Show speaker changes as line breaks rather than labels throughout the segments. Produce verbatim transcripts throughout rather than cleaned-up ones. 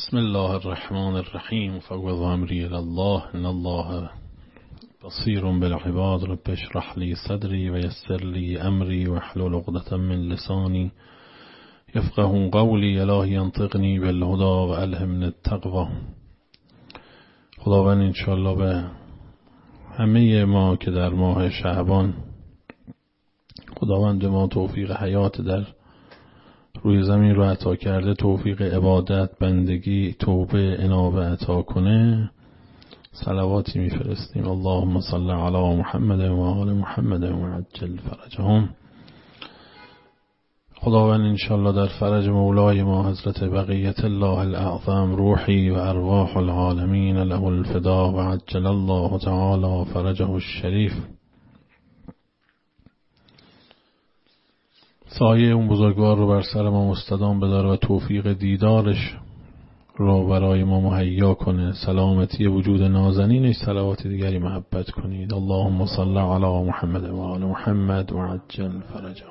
بسم الله الرحمن الرحیم فوض امری الی الله ان الله بصیر بالعباد رب اشرح لی صدری و یسر لی امری واحلل عقدة من لسانی یفقهوا قولی الهی انطقنی بالهدی و الهمنی التقوی. خداوند انشاءالله به همه ما که در ماه شعبان خداوند ما توفیق حیات در روی زمین رو عطا کرده، توفیق عبادت، بندگی، توبه، انابه عطا کنه، صلواتی میفرستیم. اللهم صل علی محمد و آل محمد و عجل فرجهم. خداوند انشاءالله در فرج مولای ما حضرت بقیت الله الاعظم روحی و ارواح العالمین له الفدا و عجل الله تعالی فرجه الشریف، سایه اون بزرگوار رو بر سر ما مستدام بداره و توفیق دیدارش رو برای ما مهیا کنه، سلامتی وجود نازنینش صلوات دیگری محبت کنید. اللهم صل علی محمد و آل محمد و عجل فرجهم.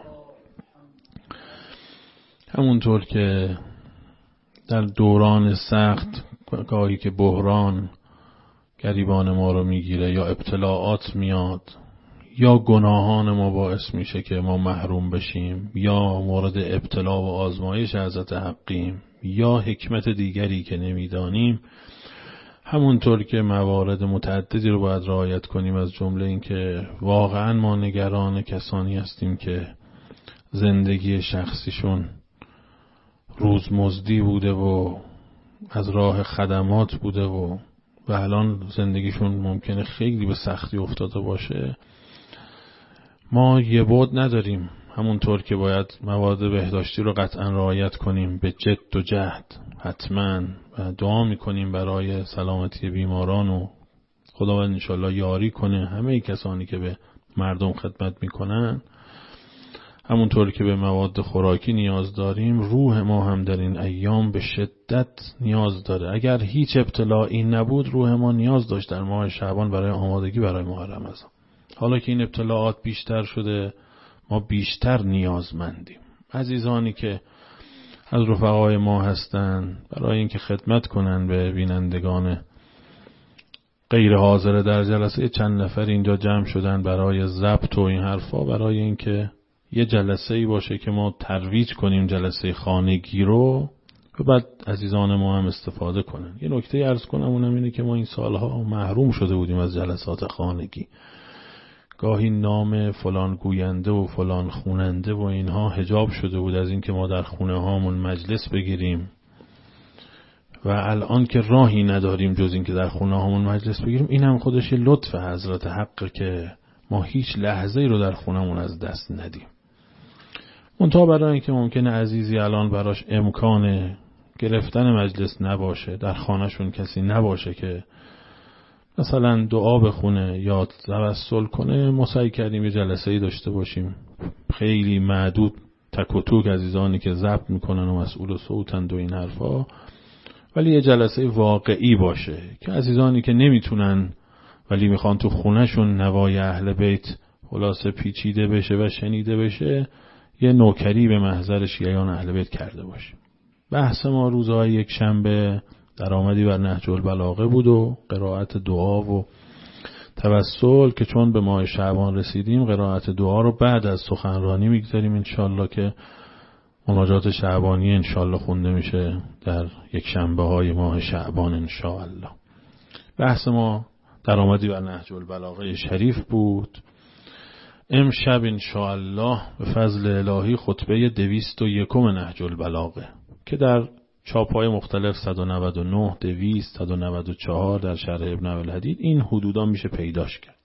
همونطور که در دوران سخت گاهی که بحران گریبان ما رو میگیره یا ابتلاعات میاد یا گناهان ما باعث میشه که ما محروم بشیم یا مورد ابتلا و آزمایش حضرت حقیم یا حکمت دیگری که نمیدانیم، همونطور که موارد متعددی رو باید رعایت کنیم، از جمله این که واقعا ما نگران کسانی هستیم که زندگی شخصیشون روزمزدی بوده و از راه خدمات بوده و و الان زندگیشون ممکنه خیلی به سختی افتاده باشه. ما یه بود نداریم، همونطور که باید مواد بهداشتی رو قطعا رعایت کنیم به جد و جهد حتما و دعا میکنیم برای سلامتی بیماران و خداوند انشالله یاری کنه همه کسانی که به مردم خدمت میکنن. همونطور که به مواد خوراکی نیاز داریم، روح ما هم در این ایام به شدت نیاز داره. اگر هیچ ابتلاعی نبود، روح ما نیاز داشت در ماه شعبان برای آمادگی برای ماه رمضان. حالا که این ابتلاعات بیشتر شده، ما بیشتر نیازمندیم. عزیزانی که از رفقای ما هستن برای اینکه خدمت کنن به بینندگان غیر حاضر در جلسه، چند نفر اینجا جمع شدن برای ضبط و این حرفا، برای اینکه یه جلسه ای باشه که ما ترویج کنیم جلسه خانگی رو و بعد عزیزان ما هم استفاده کنن. یه نکته عرض کنم، اونم اینه که ما این سالها محروم شده بودیم از جلسات خانگی. گاهی نام فلان گوینده و فلان خوننده و اینها حجاب شده بود از اینکه ما در خونه هامون مجلس بگیریم و الان که راهی نداریم جز اینکه در خونه هامون مجلس بگیریم. این هم خودش لطف حضرت حق که ما هیچ لحظه ای رو در خونهمون از دست ندیم. منتها برای اینکه ممکنه عزیزی الان براش امکان گرفتن مجلس نباشه، در خانهشون کسی نباشه که مثلا دعا بخونه یا توسل کنه، ما سعی کردیم یه جلسه‌ای داشته باشیم خیلی معدود، تک و توک عزیزانی که ضبط میکنن و مسئول صوتند و این حرفا، ولی یه جلسه واقعی باشه که عزیزانی که نمیتونن ولی میخوان تو خونهشون نوای اهل بیت خلاصه پیچیده بشه و شنیده بشه، یه نوکری به محضر شیعیان اهل بیت کرده باشیم. بحث ما روزهای یک شنبه درآمدی بر نهج البلاغه بود و قرائت دعا و توسل، که چون به ماه شعبان رسیدیم قرائت دعا رو بعد از سخنرانی میگذاریم انشالله که مناجات شعبانی انشالله خونده میشه در یک شنبه های ماه شعبان انشالله. بحث ما درآمدی بر نهج البلاغه شریف بود. امشب انشالله به فضل الهی خطبه دویست و یکم نهج البلاغه که در چاپ‌های مختلف صد و نود و نه، دویست، صد و نود و چهار در شرح ابن ابی‌الحدید این حدودا میشه پیداش کرد.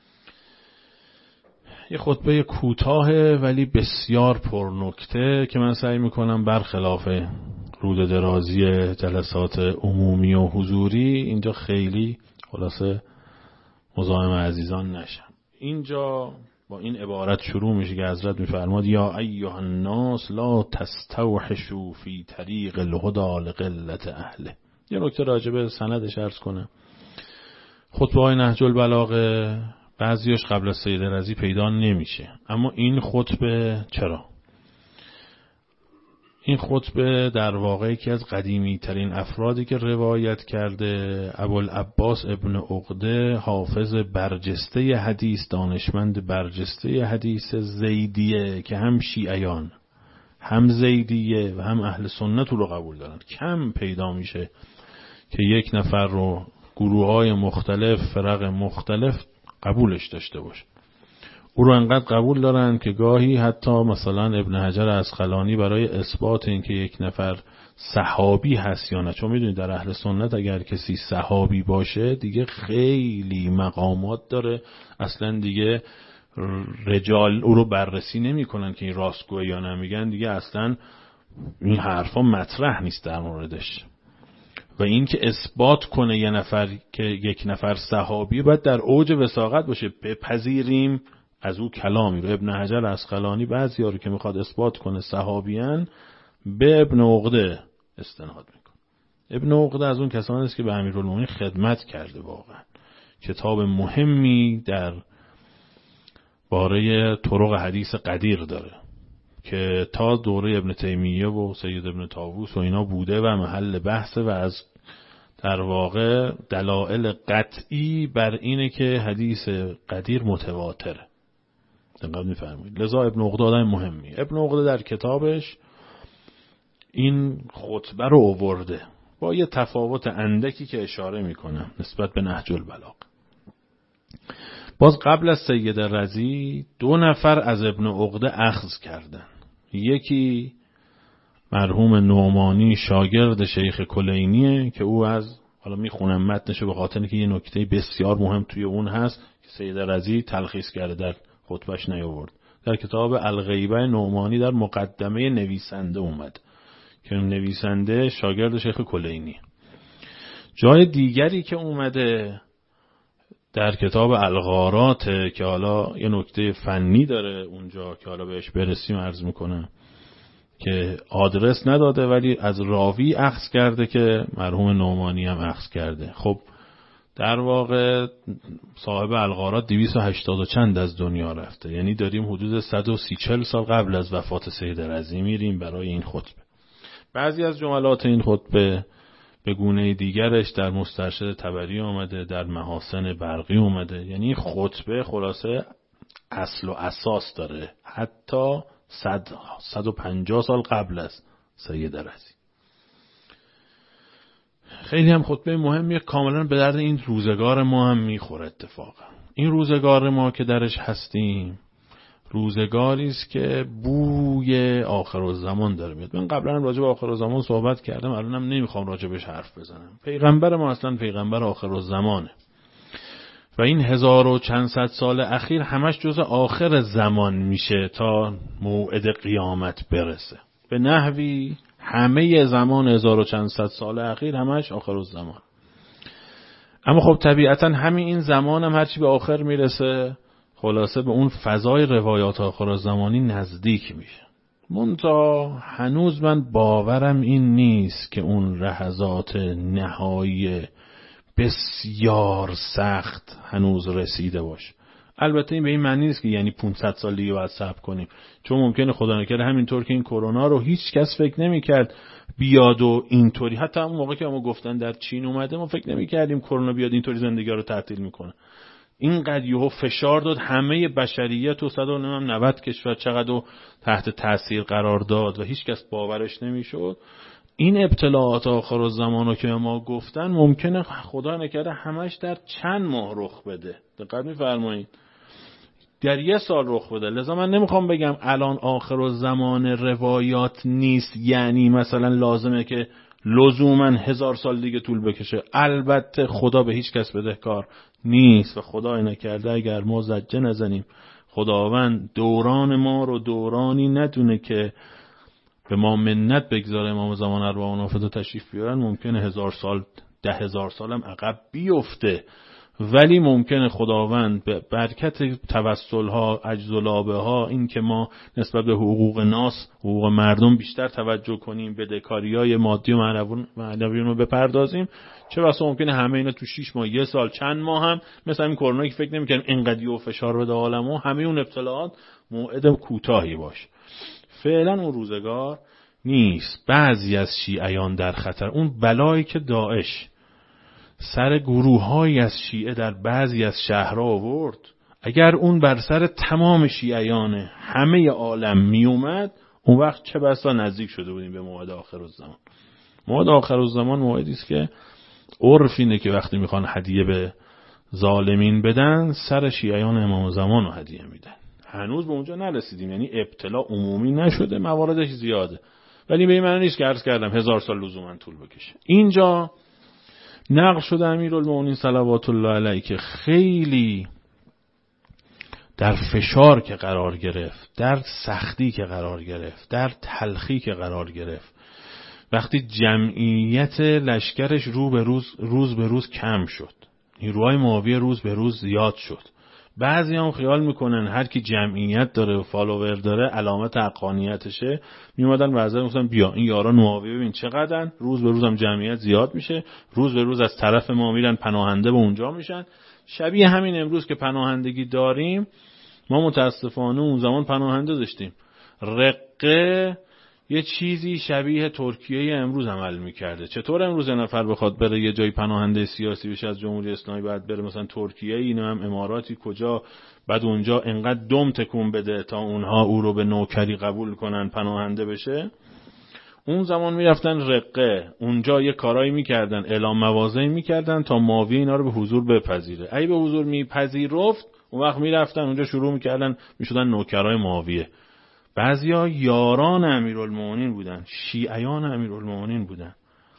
یه خطبه کوتاه ولی بسیار پرنکته که من سعی میکنم برخلاف رود درازی جلسات عمومی و حضوری اینجا خیلی خلاصه مزاحم عزیزان نشم. اینجا با این عبارت شروع میشه که حضرت میفرماد یا ایها الناس لا تستوحشوا فی طریق الهدى لقلت اهله. یه نکته راجع به سندش عرض کنم. خطبه های نهج البلاغه بعضیش قبل از سید رضی پیدا نمیشه، اما این خطبه چرا؟ این خطبه در واقع یکی از قدیمی ترین افرادی که روایت کرده ابوالعباس ابن عقده، حافظ برجسته حدیث، دانشمند برجسته حدیث زیدیه که هم شیعیان هم زیدیه و هم اهل سنت رو قبول دارن. کم پیدا میشه که یک نفر رو گروه‌های مختلف، فرق مختلف قبولش داشته باشه. او رو انقدر قبول دارن که گاهی حتی مثلا ابن حجر عسقلانی برای اثبات اینکه یک نفر صحابی هست یا نه، چون میدونید در اهل سنت اگر کسی صحابی باشه دیگه خیلی مقامات داره، اصلا دیگه رجال او رو بررسی نمی کنن که این راستگوه یا نه، میگن دیگه اصلا این حرفا مطرح نیست در موردش. و این که اثبات کنه یه نفر که یک نفر صحابی باید در اوج وثاقت باشه، بپذیریم از او کلامی. و ابن حجر عسقلانی بعضی ها رو که میخواد اثبات کنه صحابیان به ابن عقده استناد میکنه. ابن عقده از اون کسانی است که به امیرالمومنین خدمت کرده. واقعا کتاب مهمی در باره طرق حدیث قدیر داره که تا دوره ابن تیمیه و سید ابن طاووس و اینا بوده و محل بحثه و از در واقع دلائل قطعی بر اینه که حدیث قدیر متواتره. دقیق می‌فرمایید. لذا ابن عقده آدم مهمی. ابن عقده در کتابش این خطبه رو آورده با یه تفاوت اندکی که اشاره میکنم نسبت به نهج البلاغه. باز قبل از سید رضی دو نفر از ابن عقده اخذ کردن. یکی مرحوم نعمانی شاگرد شیخ کلینیه که او از، حالا میخونم متنشو به خاطر که یه نکته بسیار مهم توی اون هست که سید رضی تلخیص کرده در خطبهش نیاورد. در کتاب الغیبه نعمانی در مقدمه نویسنده اومد که نویسنده شاگرد شیخ کلینی. جای دیگری که اومده در کتاب الغارات که حالا یه نکته فنی داره اونجا که حالا بهش برسیم عرض میکنم که آدرس نداده ولی از راوی اخذ کرده که مرحوم نعمانی هم اخذ کرده. خب در واقع صاحب الغارات دویست و هشتاد و چند از دنیا رفته، یعنی داریم حدود صد و سی چهل سال قبل از وفات سید رضی میریم برای این خطبه. بعضی از جملات این خطبه به گونه دیگرش در مسترشد طبری آمده، در محاسن برقی آمده. یعنی خطبه خلاصه اصل و اساس داره حتی صد صد و پنجاه سال قبل از سید رضی. خیلی هم خطبه مهمیه، کاملا به درد این روزگار ما هم میخوره. اتفاقا این روزگار ما که درش هستیم روزگاری است که بوی آخرالزمان داره میاد. من قبلا راجع به آخرالزمان صحبت کردم، الانم نمیخوام راجع بهش حرف بزنم. پیغمبر ما اصلا پیغمبر آخرالزمانه و این هزار و چند صد سال اخیر همش جز آخر زمان میشه تا موعد قیامت برسه. به نحوی همه زمان هزار و چند صد سال اخیر همش آخرالزمان. اما خب طبیعتا همین این زمان هم هرچی به آخر میرسه خلاصه به اون فضای روایات آخرالزمانی نزدیک میشه. منتها هنوز من باورم این نیست که اون لحظات نهایی بسیار سخت هنوز رسیده باشه. البته این به این معنی نیست که یعنی پانصد سال دیگه باید صبر کنیم، چون ممکنه خدا نکرده همینطور که این کرونا رو هیچ کس فکر نمی‌کرد بیاد و اینطوری، حتی اون موقع که ما گفتن در چین اومده ما فکر نمی‌کردیم کرونا بیاد اینطوری زندگی رو تعطیل میکنه. اینقدر یهو فشار داد همه بشریت و صد و نود کشور چقدر تحت تاثیر قرار داد و هیچ کس باورش نمیشد. این ابتلاعات آخر الزمانو که ما گفتن ممکنه خدا نکرده همش در چند ماه رخ بده. دقت می‌فرمایید؟ در یه سال رخ بده. لذا من نمیخوام بگم الان آخر الزمان روایات نیست، یعنی مثلا لازمه که لزوما هزار سال دیگه طول بکشه. البته خدا به هیچ کس بدهکار نیست و خدا نکرده اگر ما زجه نزنیم خداوند دوران ما رو دورانی ندونه که به ما منت بگذاره امام زمان اربعین نافذ تشریف بیارن، ممکنه هزار سال ده هزار سالم عقب بیفته، ولی ممکنه خداوند به برکت توسل ها اجزلابه ها این که ما نسبت به حقوق ناس حقوق مردم بیشتر توجه کنیم، بدهکاری های مادی و معنوی رو بپردازیم، چه بسا ممکنه همه اینا تو شش ماه یه سال چند ماه هم مثلا این کرونا که فکر نمی‌کنیم اینقدر و فشار بده عالمو، همه اون ابتلاعات موعد کوتاهی باشه. فعلا اون روزگار نیست. بعضی از شیعیان در خطر، اون بلایی که داعش سر گروه‌هایی از شیعه در بعضی از شهرها آورد، اگر اون بر سر تمام شیعیان همه عالم می اومد، اون وقت چه بسا نزدیک شده بودیم به موعد آخرالزمان. موعد آخرالزمان موعدی است که عرف اینه که وقتی میخوان هدیه به ظالمین بدن، سر شیعیان امام زمان رو هدیه میدن. هنوز به اونجا نرسیدیم، یعنی ابتلا عمومی نشده، مواردش زیاده، ولی به این معنی نیست که عرض کردم هزار سال لزوما طول بکشه. اینجا نقل شده امیرالمومنین صلوات الله علیه که خیلی در فشار که قرار گرفت، در سختی که قرار گرفت، در تلخی که قرار گرفت، وقتی جمعیت لشکرش رو به روز روز به روز کم شد، نیروهای معاویه روز به روز زیاد شد، بعضی هم خیال میکنن هر کی جمعیت داره و فالوور داره علامت حقانیتشه، میومدن وعظه میگفتن بیا این یاران معاویه ببین چقدرن، روز به روز هم جمعیت زیاد میشه، روز به روز از طرف ما میرن پناهنده به اونجا میشن. شبیه همین امروز که پناهندگی داریم، ما متاسفانه اون زمان پناهنده داشتیم. رقه یه چیزی شبیه ترکیه امروز عمل میکرده. چطور امروز یه نفر بخواد بره یه جای پناهنده سیاسی بشه از جمهوری اسلامی، بعد بره مثلا ترکیه، اینم هم اماراتی کجا، بعد اونجا انقدر دم تکون بده تا اونها او رو به نوکری قبول کنن پناهنده بشه؟ اون زمان میرفتن رقه، اونجا یه کارایی میکردن، اعلام مواضعی میکردن تا معاویه اینا رو به حضور بپذیره. اگه به حضور میپذیرفت، اون وقت میرفتن اونجا شروع میکردن میشدن نوکرای معاویه. بعضیا یاران امیرالمومنین بودن، شیعیان امیرالمومنین بودن.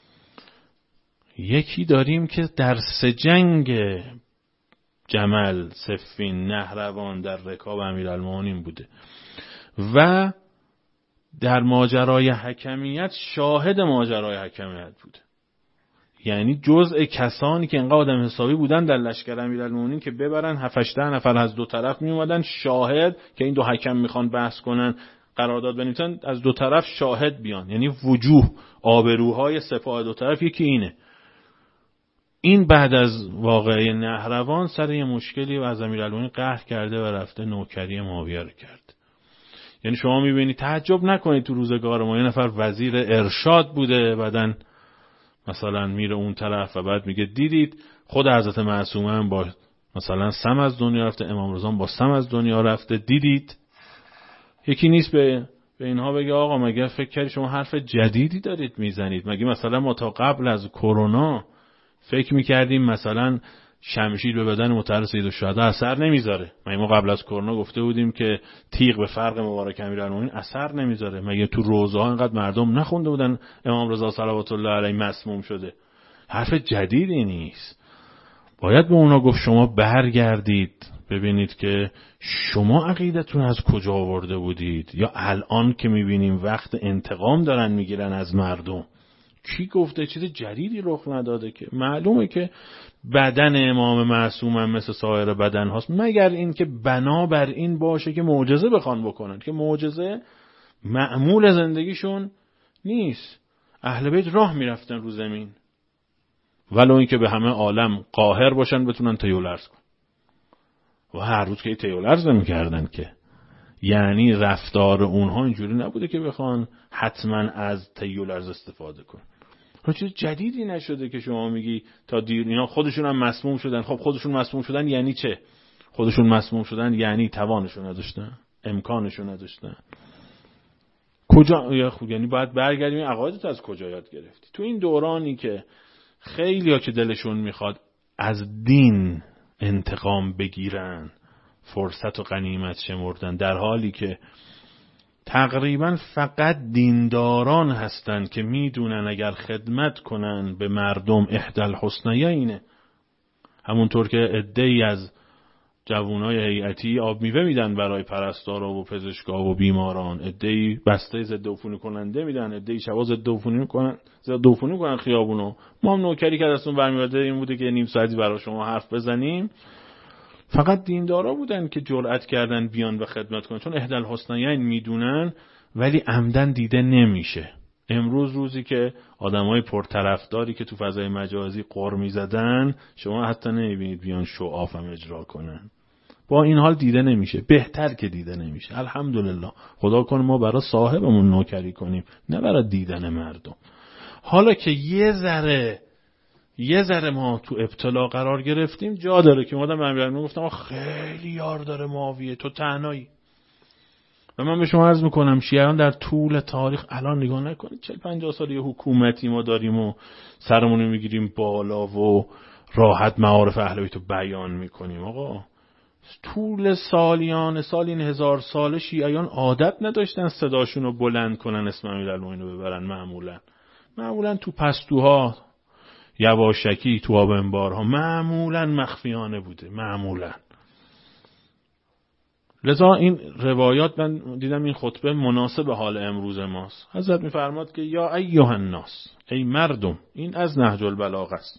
یکی داریم که در سه جنگ جمل، صفین، نهروان در رکاب امیرالمومنین بوده و در ماجرای حکمیت شاهد ماجرای حکمیت بوده. یعنی جزء کسانی که انقدر آدم حسابی بودن در لشکر امیرالمومنین که ببرن هفت هشت نفر از دو طرف می اومدن شاهد که این دو حکم میخوان بحث کنن، قرارداد بنویسن، از دو طرف شاهد بیان. یعنی وجوه، آبروهای سپاه دو طرف یکی اینه. این بعد از واقعه نهروان سر یه مشکلی و از امیرالمومنین قهر کرده و رفته نوکری معاویه رو کرد. یعنی شما میبینید، تعجب نکنید تو روزگار ما یه نفر وزیر ارشاد بوده، بعدن مثلا میره اون طرف و بعد میگه دیدید خود حضرت معصومه هم با مثلا سم از دنیا رفته، امام رضا با سم از دنیا رفته، دیدید. یکی نیست به به اینها بگه آقا مگه فکر کردید شما حرف جدیدی دارید میزنید؟ مگه مثلا ما تا قبل از کرونا فکر میکردیم مثلا شمشیر به بدن مطهر سیدالشهدا اثر نمیذاره؟ مگه ما قبل از کرونا گفته بودیم که تیغ به فرق مبارک امیرالمومنین اثر نمیذاره؟ مگه تو روزه ها اینقدر مردم نخونده بودن امام رضا صلوات الله علیه مسموم شده؟ حرف جدیدی نیست. باید به اونا گفت شما برگردید ببینید که شما عقیدتون از کجا آورده بودید، یا الان که میبینیم وقت انتقام دارن میگیرن از مردم. کی گفته؟ چیز جدیدی رخ نداده که. معلومه که بدن امام معصوم هم مثل سایر بدن هاست، مگر این که بنا بر این باشه که معجزه بخوان بکنن، که معجزه معمول زندگیشون نیست. اهل بیت راه میرفتن رو زمین، ولو این که به همه عالم قاهر باشن بتونن تیولرز کن. و هر روز که تیولرز نمی‌کردن که، یعنی رفتار اونها اینجوری نبوده که بخوان حتما از تیولرز استفاده کن. چیز جدیدی نشده که شما میگی تا دیر اینا خودشون هم مسموم شدن. خب خودشون مسموم شدن یعنی چه؟ خودشون مسموم شدن یعنی توانشون نداشتن، امکانشون نداشتن. کجا؟ یا خب یعنی باید برگردیم این عقایدت از کجا یاد گرفتی؟ تو این دورانی که خیلی‌ها که دلشون میخواد از دین انتقام بگیرن، فرصت و غنیمت شمردن، در حالی که تقریبا فقط دینداران هستن که میدونن اگر خدمت کنن به مردم احدی الحسنیین، همونطور که عده‌ای از جوانای هیئتی آب میوه میدن برای پرستارا و پزشکا و بیماران، عده‌ای بسته ضد عفونی کننده میدن، عده‌ای شوا ضد عفونی میکنن، ضد عفونی میکنن خیابونو. ما هم نوکری که دستون برمیاد این بوده که نیم ساعتی برای شما حرف بزنیم. فقط دیندارا بودن که جرأت کردن بیان و خدمت کنن، چون احدی الحسنیین میدونن، ولی عمدن دیده نمیشه. امروز روزی که آدمای پرطرفداری که تو فضای مجازی قر میزدن، شما حتی نمیبینید بیان شعاف هم اجرا کنن. با این حال دیده نمیشه، بهتر که دیده نمیشه. الحمدلله، خدا کنه ما برای صاحبمون نوکری کنیم، نه برای دیدن مردم. حالا که یه ذره یه ذره ما تو ابتلا قرار گرفتیم، جا داره که مادم امیرالمومنین گفتم خیلی یار داره معاویه، تو تنهایی. و من به شما عرض میکنم شیعیان در طول تاریخ، الان نگاه نکنید چهل پنجاه سال یه حکومتی ما داریم و سرمون میگیریم بالا و راحت معارف اهل بیت رو بیان میکنیم. آقا طول سالیان سال این هزار سال شیعیان عادت نداشتن صداشون رو بلند کنن، اسم امیرالمومنین رو ببرن. معمولا معمولا تو پستوها یواشکی، تو آب انبارها، معمولا مخفیانه بوده معمولا. لذا این روایات من دیدم این خطبه مناسب حال امروز ماست. حضرت میفرماد که یا ایها الناس، ای مردم، این از نهج البلاغه است،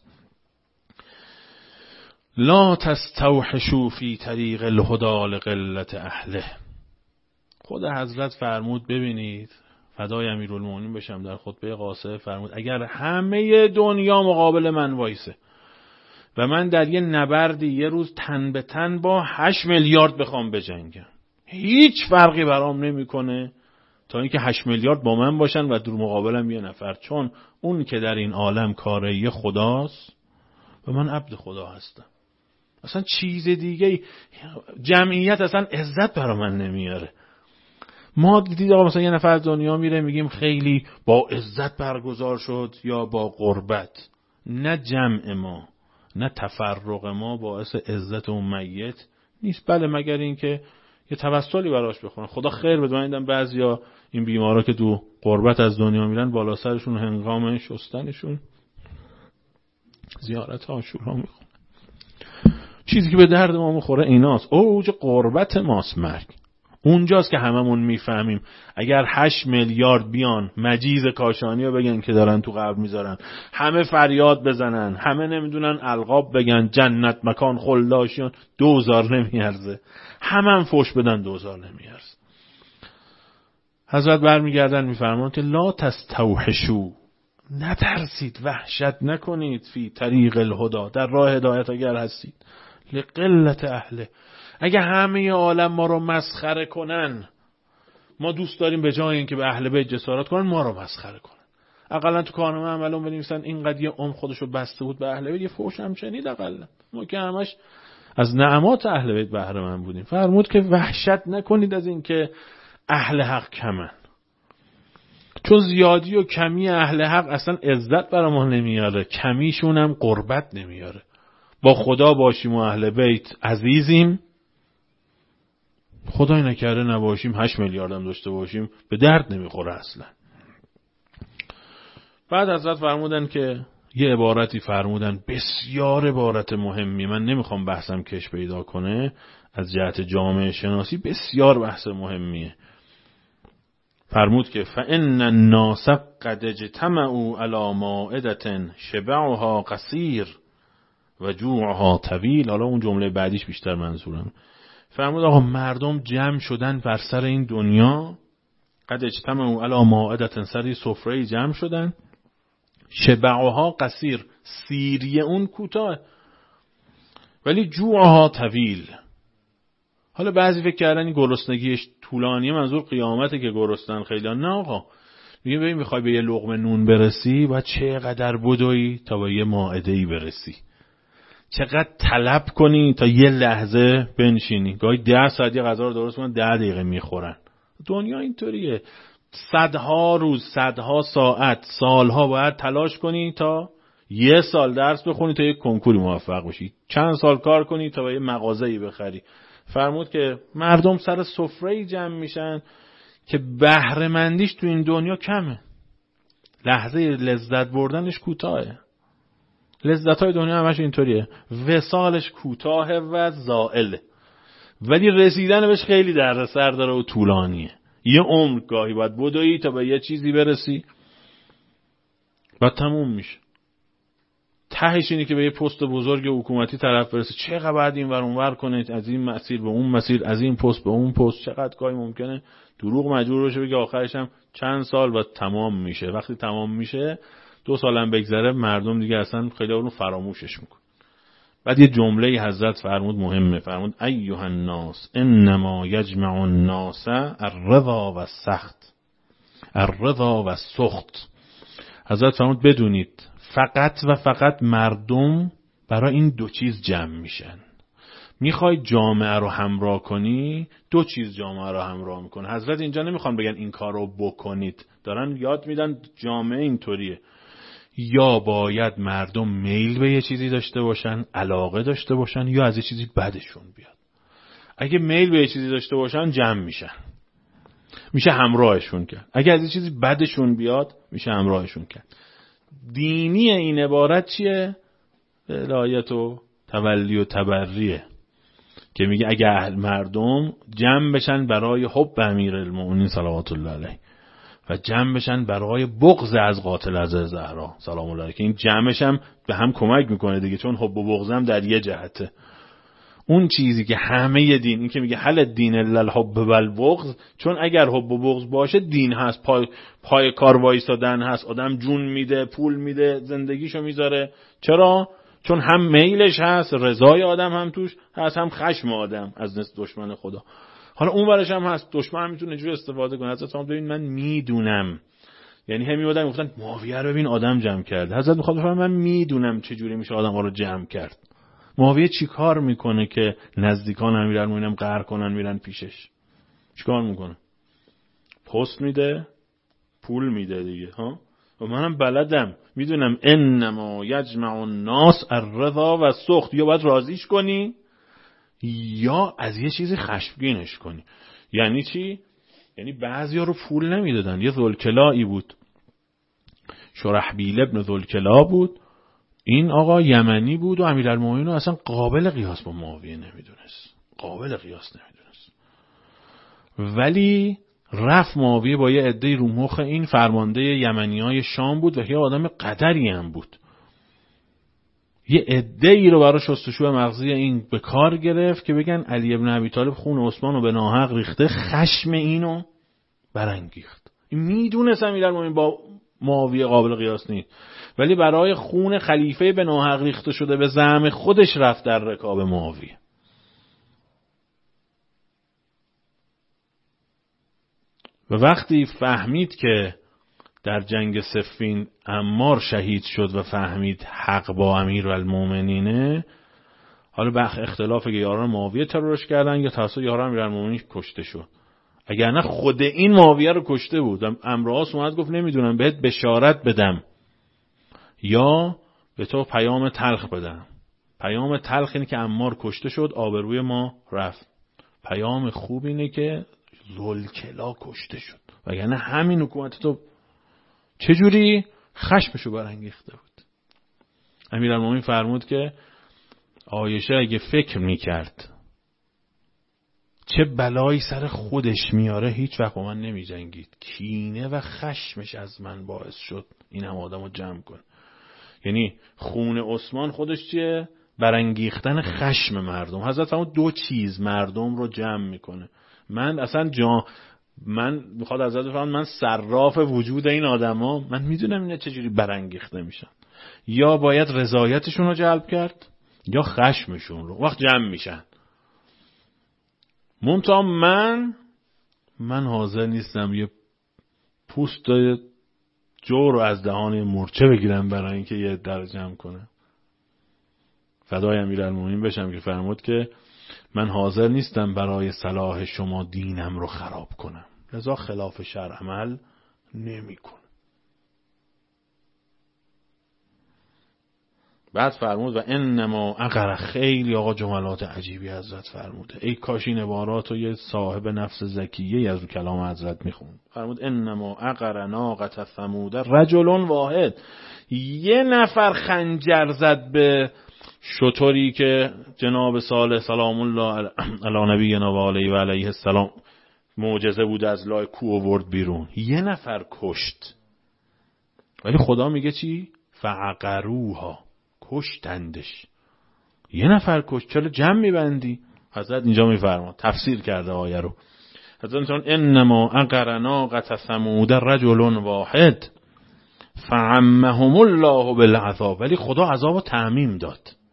لا تستوحشوا فی طریق الهدى لقلة اهله. خود حضرت فرمود، ببینید فدای امیرالمومنین بشم، در خطبه قاصده فرمود اگر همه دنیا مقابل من وایسه و من در یه نبردی یه روز تن به تن با هشت میلیارد بخوام بجنگم، هیچ فرقی برام نمیکنه تا اینکه هشت میلیارد با من باشن و در مقابلم یه نفر، چون اون که در این عالم کاره خداست و من عبد خدا هستم. اصلا چیز دیگه، جمعیت اصلا عزت برا من نمیاره. ما دیدید آقا مثلا یه نفر از دنیا میره میگیم خیلی با عزت برگزار شد یا با قربت. نه جمع ما نه تفرق ما باعث عزت اون میت نیست، بله مگر این که یه توسلی براش بخونن. خدا خیر بده. من دیدم بعضیا این بیمارا که تو قربت از دنیا میرن بالا سرشون هنگام شستنشون زیارت عاشورا میخونن. چیزی که به درد ما میخوره ایناست. اوج قربت ماست مرگ. اونجاست که هممون میفهمیم اگر هشت میلیارد بیان مجیز کاشانی رو بگن که دارن تو قبر میذارن، همه فریاد بزنن، همه نمیدونن القاب بگن، جنت مکان خلداشیان، دوزار نمیارزه. همه هم فوش بدن، دوزار نمیارزه. حضرت برمیگردن میفرمان که لا تستوحشوا، نترسید، وحشت نکنید، فی طریق الهدى، در راه هدایت اگر هستید، لقلت اهله. اگه همه عالم ما رو مسخره کنن، ما دوست داریم به جای این که به اهل بیت جسارت کنن ما رو مسخره کنن. اقلا تو کانون عملون بنویسن اینقدر یه عمر خودشو بسته بود به اهل بیت، یه فوش هم شنید. اقلا ما که همش از نعمات اهل بیت بهره مند بودیم. فرمود که وحشت نکنید از این که اهل حق کمن، چون زیادی و کمی اهل حق اصلا عزت برای ما نمیاره، کمیشون هم قربت نمیاره. با خدا باشیم و اهل بیت عزیزیم، خدای نکرده نباشیم، هشت میلیارد هم داشته باشیم، به درد نمیخوره اصلا. بعد حضرت فرمودن که یه عبارتی فرمودن، بسیار عبارت مهمی، من نمیخوام بحثم کش پیدا کنه، از جهت جامعه شناسی بسیار بحث مهمیه. فرمود که فَإِنَّ النَّاسَ قَدْ اجْتَمَعُوا عَلَى مَائِدَةٍ شِبَعُهَا قَصِيرٌ و جوعها طویل. حالا اون جمله بعدیش بیشتر منظورم. فرمود آقا مردم جمع شدن بر سر این دنیا، قد اجتمعوا علی مائدة، سر سفره جمع شدن، شبعها قصیر، سیری اون کوتاه، ولی جوعها طویل. حالا بعضی فکر کردن این گرسنگیش طولانیه، منظور قیامته که گرسنن خیلی. نه آقا، میگه ببین میخوای به یه لقمه نون برسی باید چقدر بدوی تا به یه مائده‌ای برسی، چقدر طلب کنی تا یه لحظه بنشینی. گاهی ده ساعت یه غذا رو درست کنن ده دقیقه میخورن. دنیا اینطوریه، صدها روز، صدها ساعت، سالها باید تلاش کنی تا یه سال درس بخونی تا یه کنکوری موفق بشی، چند سال کار کنی تا به یه مغازه‌ای بخری. فرمود که مردم سر سفره‌ای جمع میشن که بهره مندیش تو این دنیا کمه، لحظه لذت بردنش کوتاهه. لذت‌های دنیا همش اینطوریه، وصالش کوتاه و زائل، ولی رسیدن بهش خیلی دردسر داره و طولانیه. یه عمر گاهی باید بدویی تا به یه چیزی برسی، بعد تموم میشه. تهش اینه که به یه پست بزرگ حکومتی طرف برسی، چقدر بعد این ور اون ور کنه، از این مسیر به اون مسیر، از این پست به اون پست، چقدر گاهی ممکنه دروغ مجبور بشه بگه آخرش هم چند سال بعد تمام میشه. وقتی تمام میشه دو سالم بگذره مردم دیگه اصلا خیلی اونو فراموشش میکن. بعد یه جمله حضرت فرمود مهمه، فرمود ایها الناس انما یجمع الناس الرضا و السخط الرضا و السخط. حضرت فرمود بدونید فقط و فقط مردم برای این دو چیز جمع میشن. میخوای جامعه رو همراه کنی، دو چیز جامعه رو همراه میکنه. حضرت اینجا نمیخوان بگن این کار رو بکنید، دارن یاد میدن جامعه اینطوریه. یا باید مردم میل به یه چیزی داشته باشن، علاقه داشته باشن، یا از یه چیزی بدشون بیاد. اگه میل به یه چیزی داشته باشن جمع میشن، میشه همراهشون کرد. اگه از یه چیزی بدشون بیاد میشه همراهشون کرد. دینی این عبارت چیه؟ ولایت و تولی و تبریه که میگه اگه اهل مردم جمع بشن برای حب امیرالمومنین صلوات الله علیه و جمع بشن برای بغض از قاتل از زهرا سلام الله علیها، که این جمعش هم به هم کمک میکنه دیگه، چون حب و بغض هم در یه جهته. اون چیزی که همه دین، این که میگه حل الدین الا الحب والبغض، چون اگر حب و بغض باشه دین هست، پای پای کار وایسادن هست، آدم جون میده، پول میده، زندگیشو میذاره. چرا؟ چون هم میلش هست، رضای آدم هم توش هست، هم خشم آدم از نس دشمن خدا. حالا اون ورش هم هست، دشمن هم میتونه جوری استفاده کنه. حضرت فرمود ببین من میدونم، یعنی همین آدم گفتن معاویه رو ببین آدم جمع کرد. حضرت میخواد بفهمه من میدونم چه جوری میشه آدم‌ها رو جمع کرد. معاویه چیکار میکنه که نزدیکان امیرالمومنین قهر کنن میرن پیشش؟ چیکار میکنه؟ پست میده، پول میده دیگه ها. و منم بلدم، میدونم انما یجمع الناس الرضا و السخط. یا باید راضیش کنی یا از یه چیزی خشمگینش کنی. یعنی چی؟ یعنی بعضیا رو پول نمیدادن. یه ذوالکلایی بود، شرحبیل ابن ذوالکلا بود، این آقا یمنی بود و امیرالمومنین اصلا قابل قیاس با معاویه نمیدونست، قابل قیاس نمیدونست. ولی رفت معاویه با یه عده رو مخ این فرمانده یمنیای شام بود و یه آدم قدری هم بود، یه عده ای رو برای شستشوی مغزی این به کار گرفت که بگن علی ابن ابی طالب خون عثمان رو به ناحق ریخته، خشم اینو برانگیخت. این میدونست امیرالمومنین با معاویه قابل قیاس نیست، ولی برای خون خلیفه به ناحق ریخته شده به زعم خودش رفت در رکاب معاویه. و وقتی فهمید که در جنگ صفین عمار شهید شد و فهمید حق با امیرالمومنینه، حالا به اختلاف که یاران معاویه ترورش کردن یا توسط یاران امیرالمومنین کشته شد. اگر نه خود این معاویه رو کشته بود. عمرواس اومد گفت نمیدونم بهت بشارت بدم یا به تو پیام تلخ بدم. پیام تلخ اینه که عمار کشته شد، آبروی ما رفت. پیام خوب اینه که ذوالکلا کشته شد، وگرنه همین حکومت تو چجوری خشمشو برانگیخته بود. امیرالمومنین فرمود که عایشه اگه فکر میکرد چه بلایی سر خودش میاره هیچ وقت با من نمی جنگید. کینه و خشمش از من باعث شد این هم آدم رو جمع کن. یعنی خون عثمان خودش چیه؟ برانگیختن خشم مردم. حضرت فرمود دو چیز مردم رو جمع میکنه. من اصلا جا من میخواد حضرت فرمود من صراف وجود این آدم ها، من میدونم اینا چجوری برانگیخته میشن. یا باید رضایتشون رو جلب کرد یا خشمشون رو، وقت جمع میشن. منتها من من حاضر نیستم یه پوست جو رو از دهان مورچه بگیرم برای اینکه یه در جمع کنه. فدای امیرالمومنین بشم که فرمود که من حاضر نیستم برای صلاح شما دینم رو خراب کنم، لذا خلاف شرع عمل نمی کنم. بعد فرمود و انما اقر، خیلی آقا جملات عجیبی حضرت فرموده، ای کاش این عبارات رو یه صاحب نفس زکیه از رو کلام حضرت میخوند. فرمود انما اقر ناقة ثمود رجل واحد، یه نفر خنجر زد به شطوری که جناب صالح سلام الله علی نبینا و علیه و علیه السلام معجزه بود از لای کوه آورد بیرون. یه نفر کشت، ولی خدا میگه چی؟ فعقروها، کشتندش. یه نفر کشت، چرا جمع میبندی؟ حضرت اینجا میفرماد، تفسیر کرده آیه رو. حضرت میگه انما اقر ناقة ثمود رجل واحد فعمهم الله بالعذاب، ولی خدا عذابو تعمیم داد.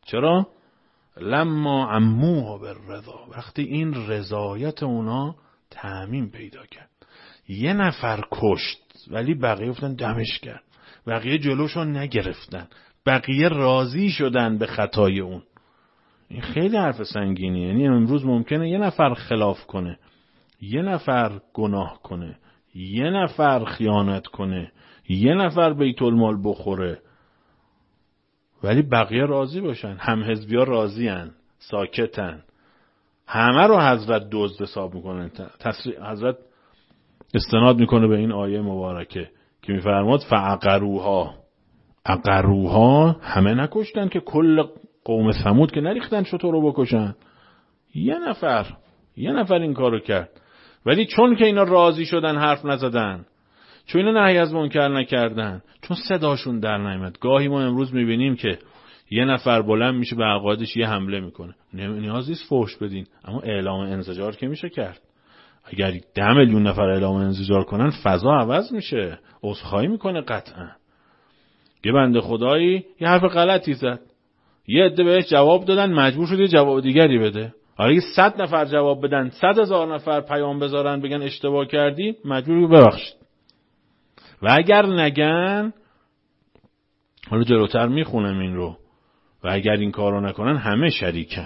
چرا؟ لما عموه بالرضا، وقتی این رضایت اونا تأمین پیدا کرد. یه نفر کشت ولی بقیه افتن دمش کرد، بقیه جلوشون نگرفتن، بقیه راضی شدن به خطای اون. این خیلی حرف سنگینیه. یعنی امروز ممکنه یه نفر خلاف کنه، یه نفر گناه کنه، یه نفر خیانت کنه، یه نفر بیت المال بخوره، ولی بقیه راضی باشن. هم حزبیا راضی هن، ساکتن، همه رو حضرت دزد حساب میکنن. حضرت استناد میکنه به این آیه مبارکه که میفرماد فعقروها، عقروها همه نکشتن که کل قوم ثمود که نریختن شطور رو بکشن، یه نفر یه نفر این کارو کرد. ولی چون که اینا راضی شدن حرف نزدن، چون اینا نهی از منکر نکردن، چون صداشون در نیامد. گاهی ما امروز میبینیم که یه نفر بلند میشه به عقایدش یه حمله میکنه، نیاز نیست فحش بدین، اما اعلام انزجار که میشه کرد. اگر ده میلیون نفر اعلام انزجار کنن فضا عوض میشه، عذرخواهی میکنه قطعا. یه بنده خدایی یه حرف غلطی زد، یه عده بهش جواب دادن، مجبور شد یه جواب دیگری بده. حالا اگه صد نفر جواب بدن، صد هزار نفر پیام بذارن بگن اشتباه کردی، مجبور ببخشید. و اگر نگن، حالا جلوتر میخونم این رو، و اگر این کارو نکنن همه شریکن.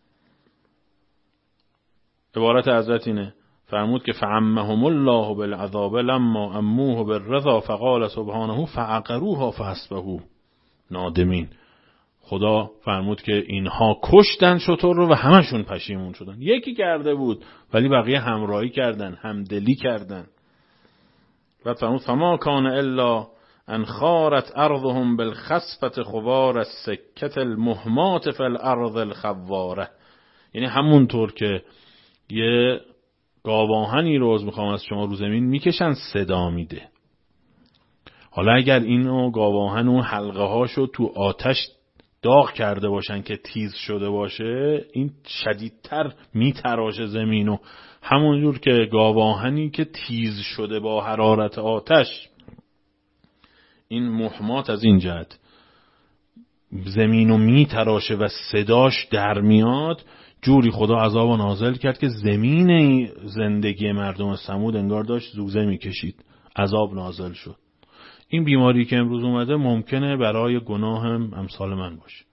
عبارت حضرت اینه، فرمود که فعمهم الله بالعذاب لما عموه بالرضا فقال سبحانه فعقروها فاصبحوا نادمین. خدا فرمود که اینها کشتن شتر رو و همشون پشیمون شدن. یکی کرده بود ولی بقیه همراهی کردن، همدلی کردن. و فرمود فما کان الا ان خارت ارضهم بالخسفة خوار السکة المهمات فی الارض الخواره. یعنی همونطور که یه گاواهنی روز میخوام از شما رو زمین میکشن صدا میده. حالا اگر اینو گاواهن اون حلقه هاشو تو آتش داغ کرده باشن که تیز شده باشه، این شدیدتر میتراشه زمینو. همونجور که گاواهنی که تیز شده با حرارت آتش، این محمات از این جهت زمینو میتراشه و صداش در میاد، جوری خدا عذاب نازل کرد که زمین زندگی مردم ثمود انگار داشت زوزه میکشید، عذاب نازل شد. این بیماری که امروز اومده ممکنه برای گناه هم امثال من باشه.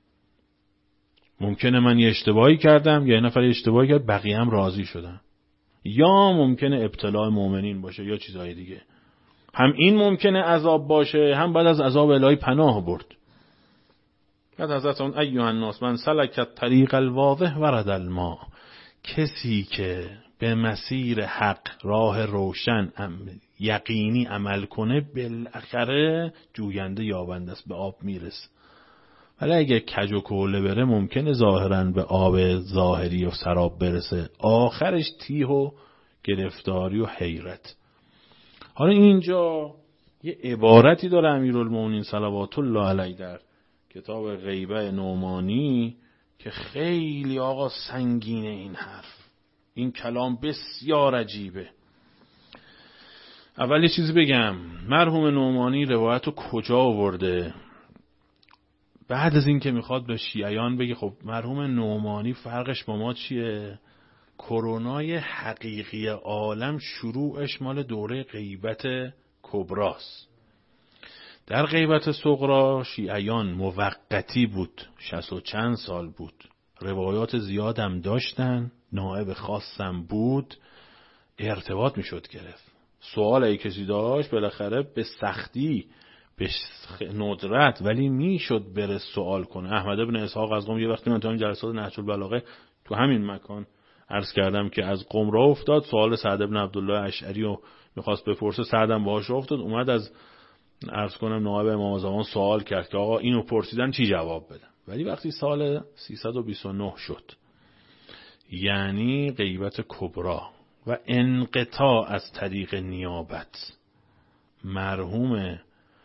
ممکنه من یه اشتباهی کردم یا یه نفر اشتباهی کرد بقیه هم راضی شدن، یا ممکنه ابتلاء مؤمنین باشه یا چیزهای دیگه. هم این ممکنه عذاب باشه، هم بعد از عذاب الهی پناه برد. بعد حضرت اون ایها الناس من سلک الطریق الواضح ورد الماء، کسی که به مسیر حق، راه روشن، یقینی عمل کنه بالاخره جوینده یابنده است، به آب میرسه. ولی اگه کج و کوله بره ممکنه ظاهرا به آب ظاهری و سراب برسه، آخرش تیه و گرفتاری و حیرت. حالا اینجا یه عبارتی داره امیرالمومنین صلوات الله علیه در کتاب غیبه نعمانی که خیلی آقا سنگینه. این حرف، این کلام بسیار عجیبه. اول یه چیزی بگم، مرحوم نعمانی روایت رو کجا آورده؟ بعد از این که میخواد به شیعیان بگه خب مرحوم نعمانی فرقش با ما چیه؟ کرونای حقیقی عالم شروعش مال دوره غیبت کبراست. در غیبت صغرا شیعیان موقتی بود، شصت و چند سال بود، روایات زیادم داشتن، نائب خاصم بود، ارتباط میشد گرفت. سوال ای کسی داشت بالاخره به سختی، به ندرت، ولی میشد بره سوال کنه. احمد ابن اسحاق از قم یه وقتی من تو این جلسات نهج البلاغه تو همین مکان عرض کردم که از قم راه افتاد، سوال سعد ابن عبدالله اشعری رو میخواست بپرسه، سعدم باهاش راه افتاد، اومد از عرض کنم نائب امام زمان سوال کرد که آقا اینو پرسیدن چی جواب بدم. ولی وقتی سال سیصد و بیست و نه شد، یعنی غیبت کبرا و انقطاع از طریق نیابت، مرحوم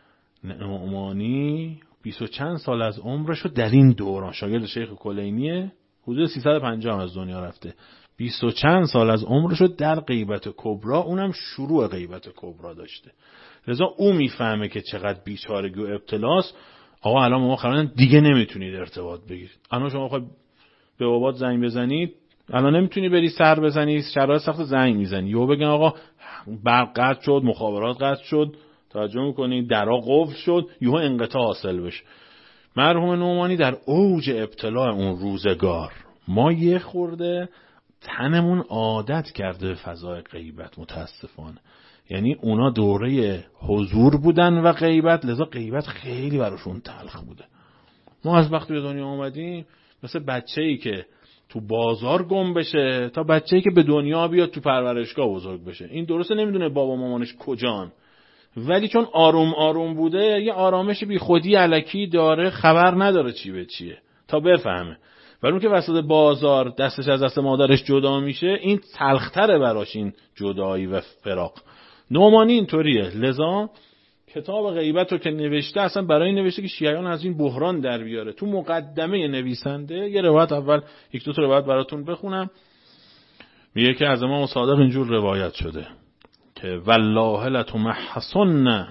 نعمانی بیست و چند سال از عمرشو در این دوران، شاگرد شیخ کلینیه، حدود سیصد و پنجاه از دنیا رفته، بیست و چند سال از عمرشو در غیبت کبرا، اونم شروع غیبت کبرا داشته. لذا او میفهمه که چقدر بیچارگی و ابتلاست. آقا الان مؤخرا دیگه نمیتونید ارتباط بگیرید. الان شما خواهید به بابات زنگ بزنید، الان نمیتونی بری سر بزنی، شرایط سخت زنگ میزنی، یهو بگن آقا برق قطع شد، مخابرات قطع شد، توجه میکنید درا قفل شد، یهو انقطاع حاصل بشه. مرحوم نعمانی در اوج ابتلاع اون روزگار، ما یه خورده تنمون عادت کرده به فضای غیبت متاسفانه. یعنی اونا دوره حضور بودن و غیبت، لذا غیبت خیلی براشون تلخ بوده. ما از وقتی به دنیا آمدیم مثل بچه‌ای که تو بازار گم بشه تا بچه‌ای که به دنیا بیاد تو پرورشگاه بزرگ بشه. این درسته نمیدونه بابا مامانش کجان، ولی چون آروم آروم بوده یه آرامش بی خودی الکی داره، خبر نداره چی به چیه تا بفهمه. ولی اون که وسط بازار دستش از دست مادرش جدا میشه، این تلختره براش این جدایی و فراق. نعمانی اینطوریه. لذا کتاب غیبت رو که نوشته اصلا برای نوشته که شیعیان از این بحران در بیاره. تو مقدمه نویسنده یه روایت، اول یک دو تا روایت براتون بخونم. میگه که از امام صادق اینجور روایت شده که والله لتمحصن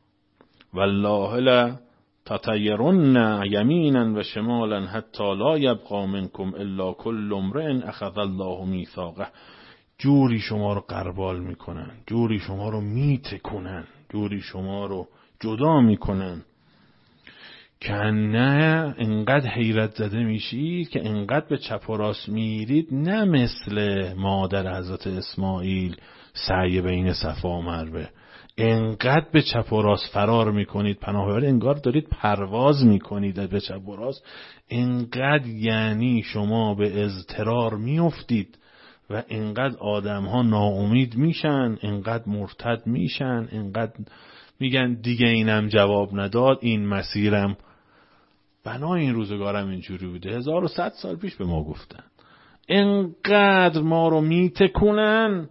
والله لتطیرن یمینا و شمالا حتی لا یبقى منکم الا کل امرئ اخذ الله میثاقه. جوری شما رو قربال میکنن، جوری شما رو میتکنن، جوری شما رو جدا میکنن که نه انقدر حیرت زده میشید که انقدر به چپ و راست میرید، نه مثل مادر حضرت اسماعیل سعی بین صفا و مروه، انقدر به چپ و راست فرار میکنید، پناه ببرید، انگار دارید پرواز میکنید به چپ و راست. انقدر یعنی شما به اضطرار میافتید و انقدر آدم ها ناامید میشن، انقدر مرتد میشن، انقدر میگن دیگه اینم جواب نداد، این مسیرم. بنا این روزگارم اینجوری بوده. هزار و صد سال پیش به ما گفتن انقدر ما رو میتکونن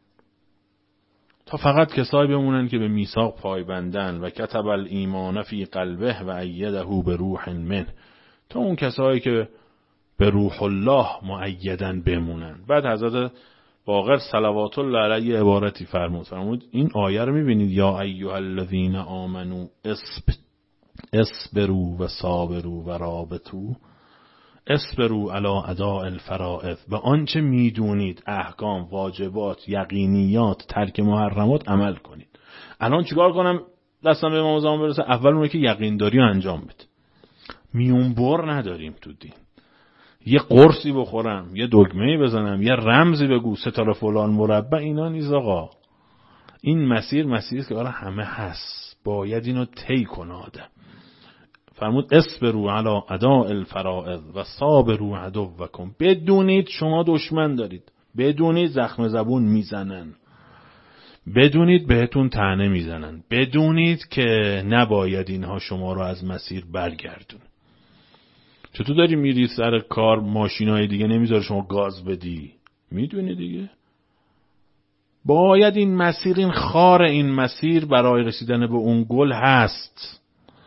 تا فقط کسایی بمونن که به میثاق پایبندن و کتب الایمان فی قلبه و ایده به روح منه، تا اون کسایی که به روح الله مؤیدن بمونن. بعد حضرت باقر صلوات الله علیه عبارتی فرمود فرمود این آیه رو میبینید، یا ایها الذین آمنو اصبروا و صابروا و رابطوا، اصبروا علی اداء الفرائض، به آنچه میدونید احکام، واجبات، یقینیات، ترک محرمات عمل کنید. الان چیکار کنم دستم به امام زمان برسه؟ اول اونه که یقین داری انجام بده. میونبر نداریم تو دین. یه قرصی بخورم، یه دگمه‌ای بزنم، یه رمزی بگو ستاره فلان مربع، اینا نیست آقا. این مسیر مسیری است که آره همه هست، باید اینو طی کنه آدم. فرمود اصبروا علی اداء الفرائض و صابروا عدوکم. بدونید شما دشمن دارید، بدونید زخم زبون میزنن، بدونید بهتون طعنه میزنن، بدونید که نباید اینها شما رو از مسیر برگردون. چطور داری میری سر کار، ماشینای دیگه نمیذاره شما گاز بدی؟ میدونی دیگه باید این مسیر، این خار این مسیر برای رسیدن به اون گل هست،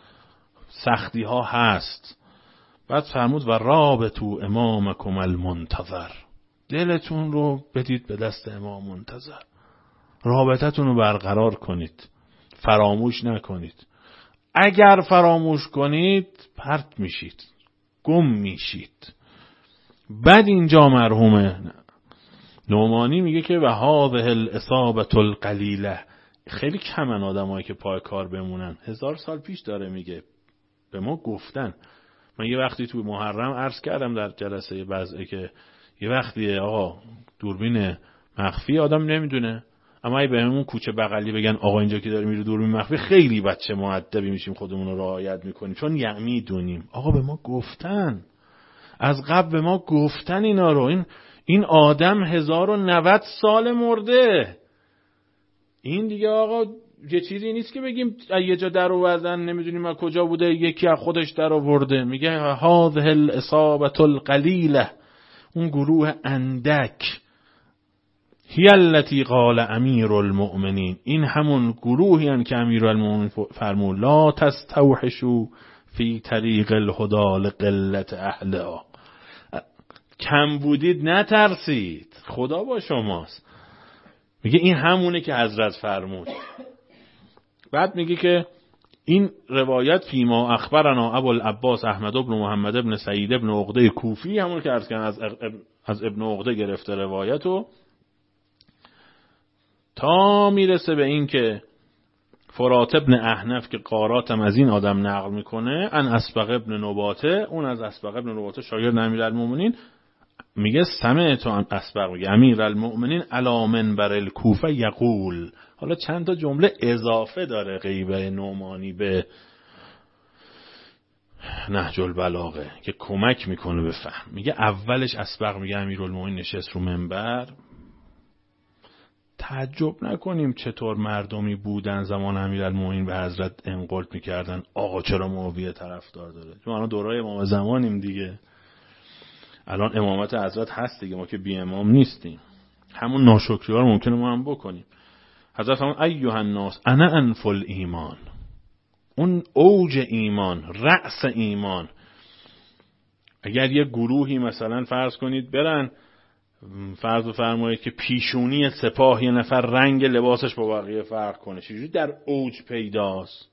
سختی ها هست. بعد فرمود و رابطو امامکم المنتظر، دلتون رو بدید به دست امام منتظر، رابطتون رو برقرار کنید، فراموش نکنید. اگر فراموش کنید پرت میشید، گم میشید. بعد اینجا مرحوم نعمانی میگه که و هذه الاصابه القلیله، خیلی کمن آدمایی که پای کار بمونن. هزار سال پیش داره میگه، به ما گفتن. من یه وقتی تو محرم عرض کردم در جلسه بعضی که یه وقتی آقا دوربین مخفی آدم نمیدونه، اما ای به همون کوچه بغلی بگن آقا اینجا که داره میره دوربین مخفی، خیلی بچه مؤدبی میشیم، خودمون رو رعایت میکنیم، چون یعنی دونیم. آقا به ما گفتن، از قبل به ما گفتن اینا رو. این این آدم هزار و نود سال مرده. این دیگه آقا یه چیزی نیست که بگیم یه جا در آوردن نمیدونیم از کجا بوده، یکی از خودش در آورده. میگه هذه الاصابه القلیله، اون گروه اندک. هی التی قال امیر المؤمنین، این همون گروهی هن که امیر المؤمنین فرمود لا تستوحشوا فی طریق الهدى لقلت اهلها، کم بودید نترسید، خدا با شماست. میگه این همونه که حضرت فرمود. بعد میگه که این روایت فیما اخبرنا ابو العباس احمد بن محمد بن سعید بن عقده کوفی، همون که عرض کردم از از ابن عقده گرفته روایتو، تا میرسه به این که فرات ابن احنف که قاراتم از این آدم نقل میکنه، ان اسبق ابن نباته، اون از اسبق ابن نباته شاگرد امیرالمومنین میگه سمعت ان اسبق میگه امیرالمومنین علی منبر الکوفه یقول. حالا چند تا جمله اضافه داره غیبه نعمانی به نهج البلاغه که کمک میکنه به فهم. میگه اولش اسبق میگه امیرالمومنین نشست رو منبر. تعجب نکنیم چطور مردمی بودن زمان امیرالمومنین به حضرت انقلت میکردن آقا چرا معاویه طرفدار داره، چون الان دورای امام زمانیم دیگه، الان امامت حضرت هست دیگه، ما که بی امام نیستیم، همون ناشکری ها رو ممکنه ما هم بکنیم. حضرت فرمود ایها الناس انا انفل ایمان، اون اوج ایمان، رأس ایمان. اگر یه گروهی مثلا فرض کنید برن فرض بفرمایید که پیشونی سپاه یه نفر رنگ لباسش با بقیه فرق کنه، چجوری در اوج پیداست؟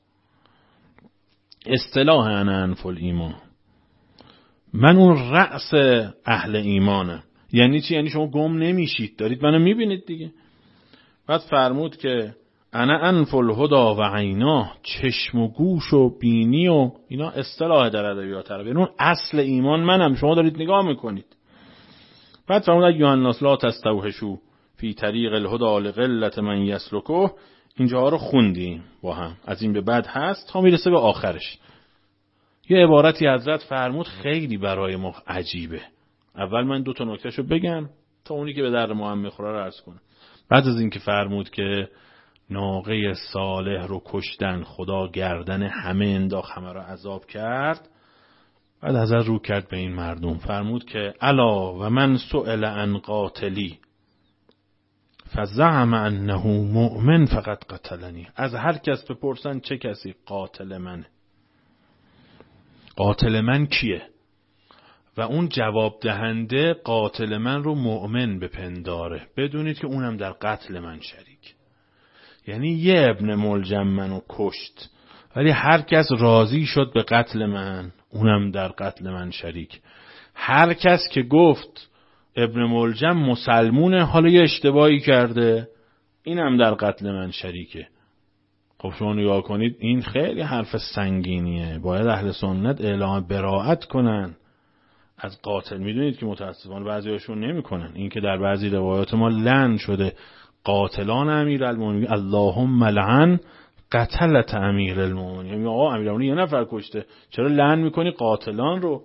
اصطلاح انا انفل ایمان، من اون رأس اهل ایمانم. یعنی چی؟ یعنی شما گم نمیشید، دارید منو میبینید دیگه. بعد فرمود که انا انفل هدا و عینا، چشم و گوش و بینی و اینا اصطلاح در ادبیات عربی، اون اصل ایمان منم، شما دارید نگاه میکنید. بعد فرمود ایها الناس لا تستوحشوا فی طریق الهدى لقلة من یسلکه. اینجاها رو خوندیم با هم، از این به بعد هست تا میرسه به آخرش. یه عبارتی حضرت فرمود خیلی برای ما عجیبه. اول من دو تا نکتهشو بگم تا اونی که به درد ما هم میخوره رو عرض کنم. بعد از این که فرمود که ناقه صالح رو کشتن، خدا گردن همه انداخت، همه رو عذاب کرد، بعد حضرت رو کرد به این مردم فرمود که الا و من سئل عن قاتلی فزعم انه مؤمن فقط قتلنی. از هر کس بپرسن چه کسی قاتل منه، قاتل من کیه، و اون جواب دهنده قاتل من رو مؤمن بپنداره، بدونید که اونم در قتل من شریک. یعنی یه ابن ملجم منو کشت، ولی هر کس راضی شد به قتل من، اونم در قتل من شریک. هر کس که گفت ابن ملجم مسلمونه، حالا یه اشتباهی کرده، اینم در قتل من شریکه. خب شما نگاه کنید، این خیلی حرف سنگینیه. باید اهل سنت اعلام براءت کنن از قاتل. میدونید که متاسفانه بعضی هاشون نمی کنن. این که در بعضی روایات ما لعن شده قاتلان امیرالمومنین، اللهم لعن قتلت امیرالمومنین. یعنی آقا امیرالمومنین یه نفر کشته، چرا لعن میکنی قاتلان رو؟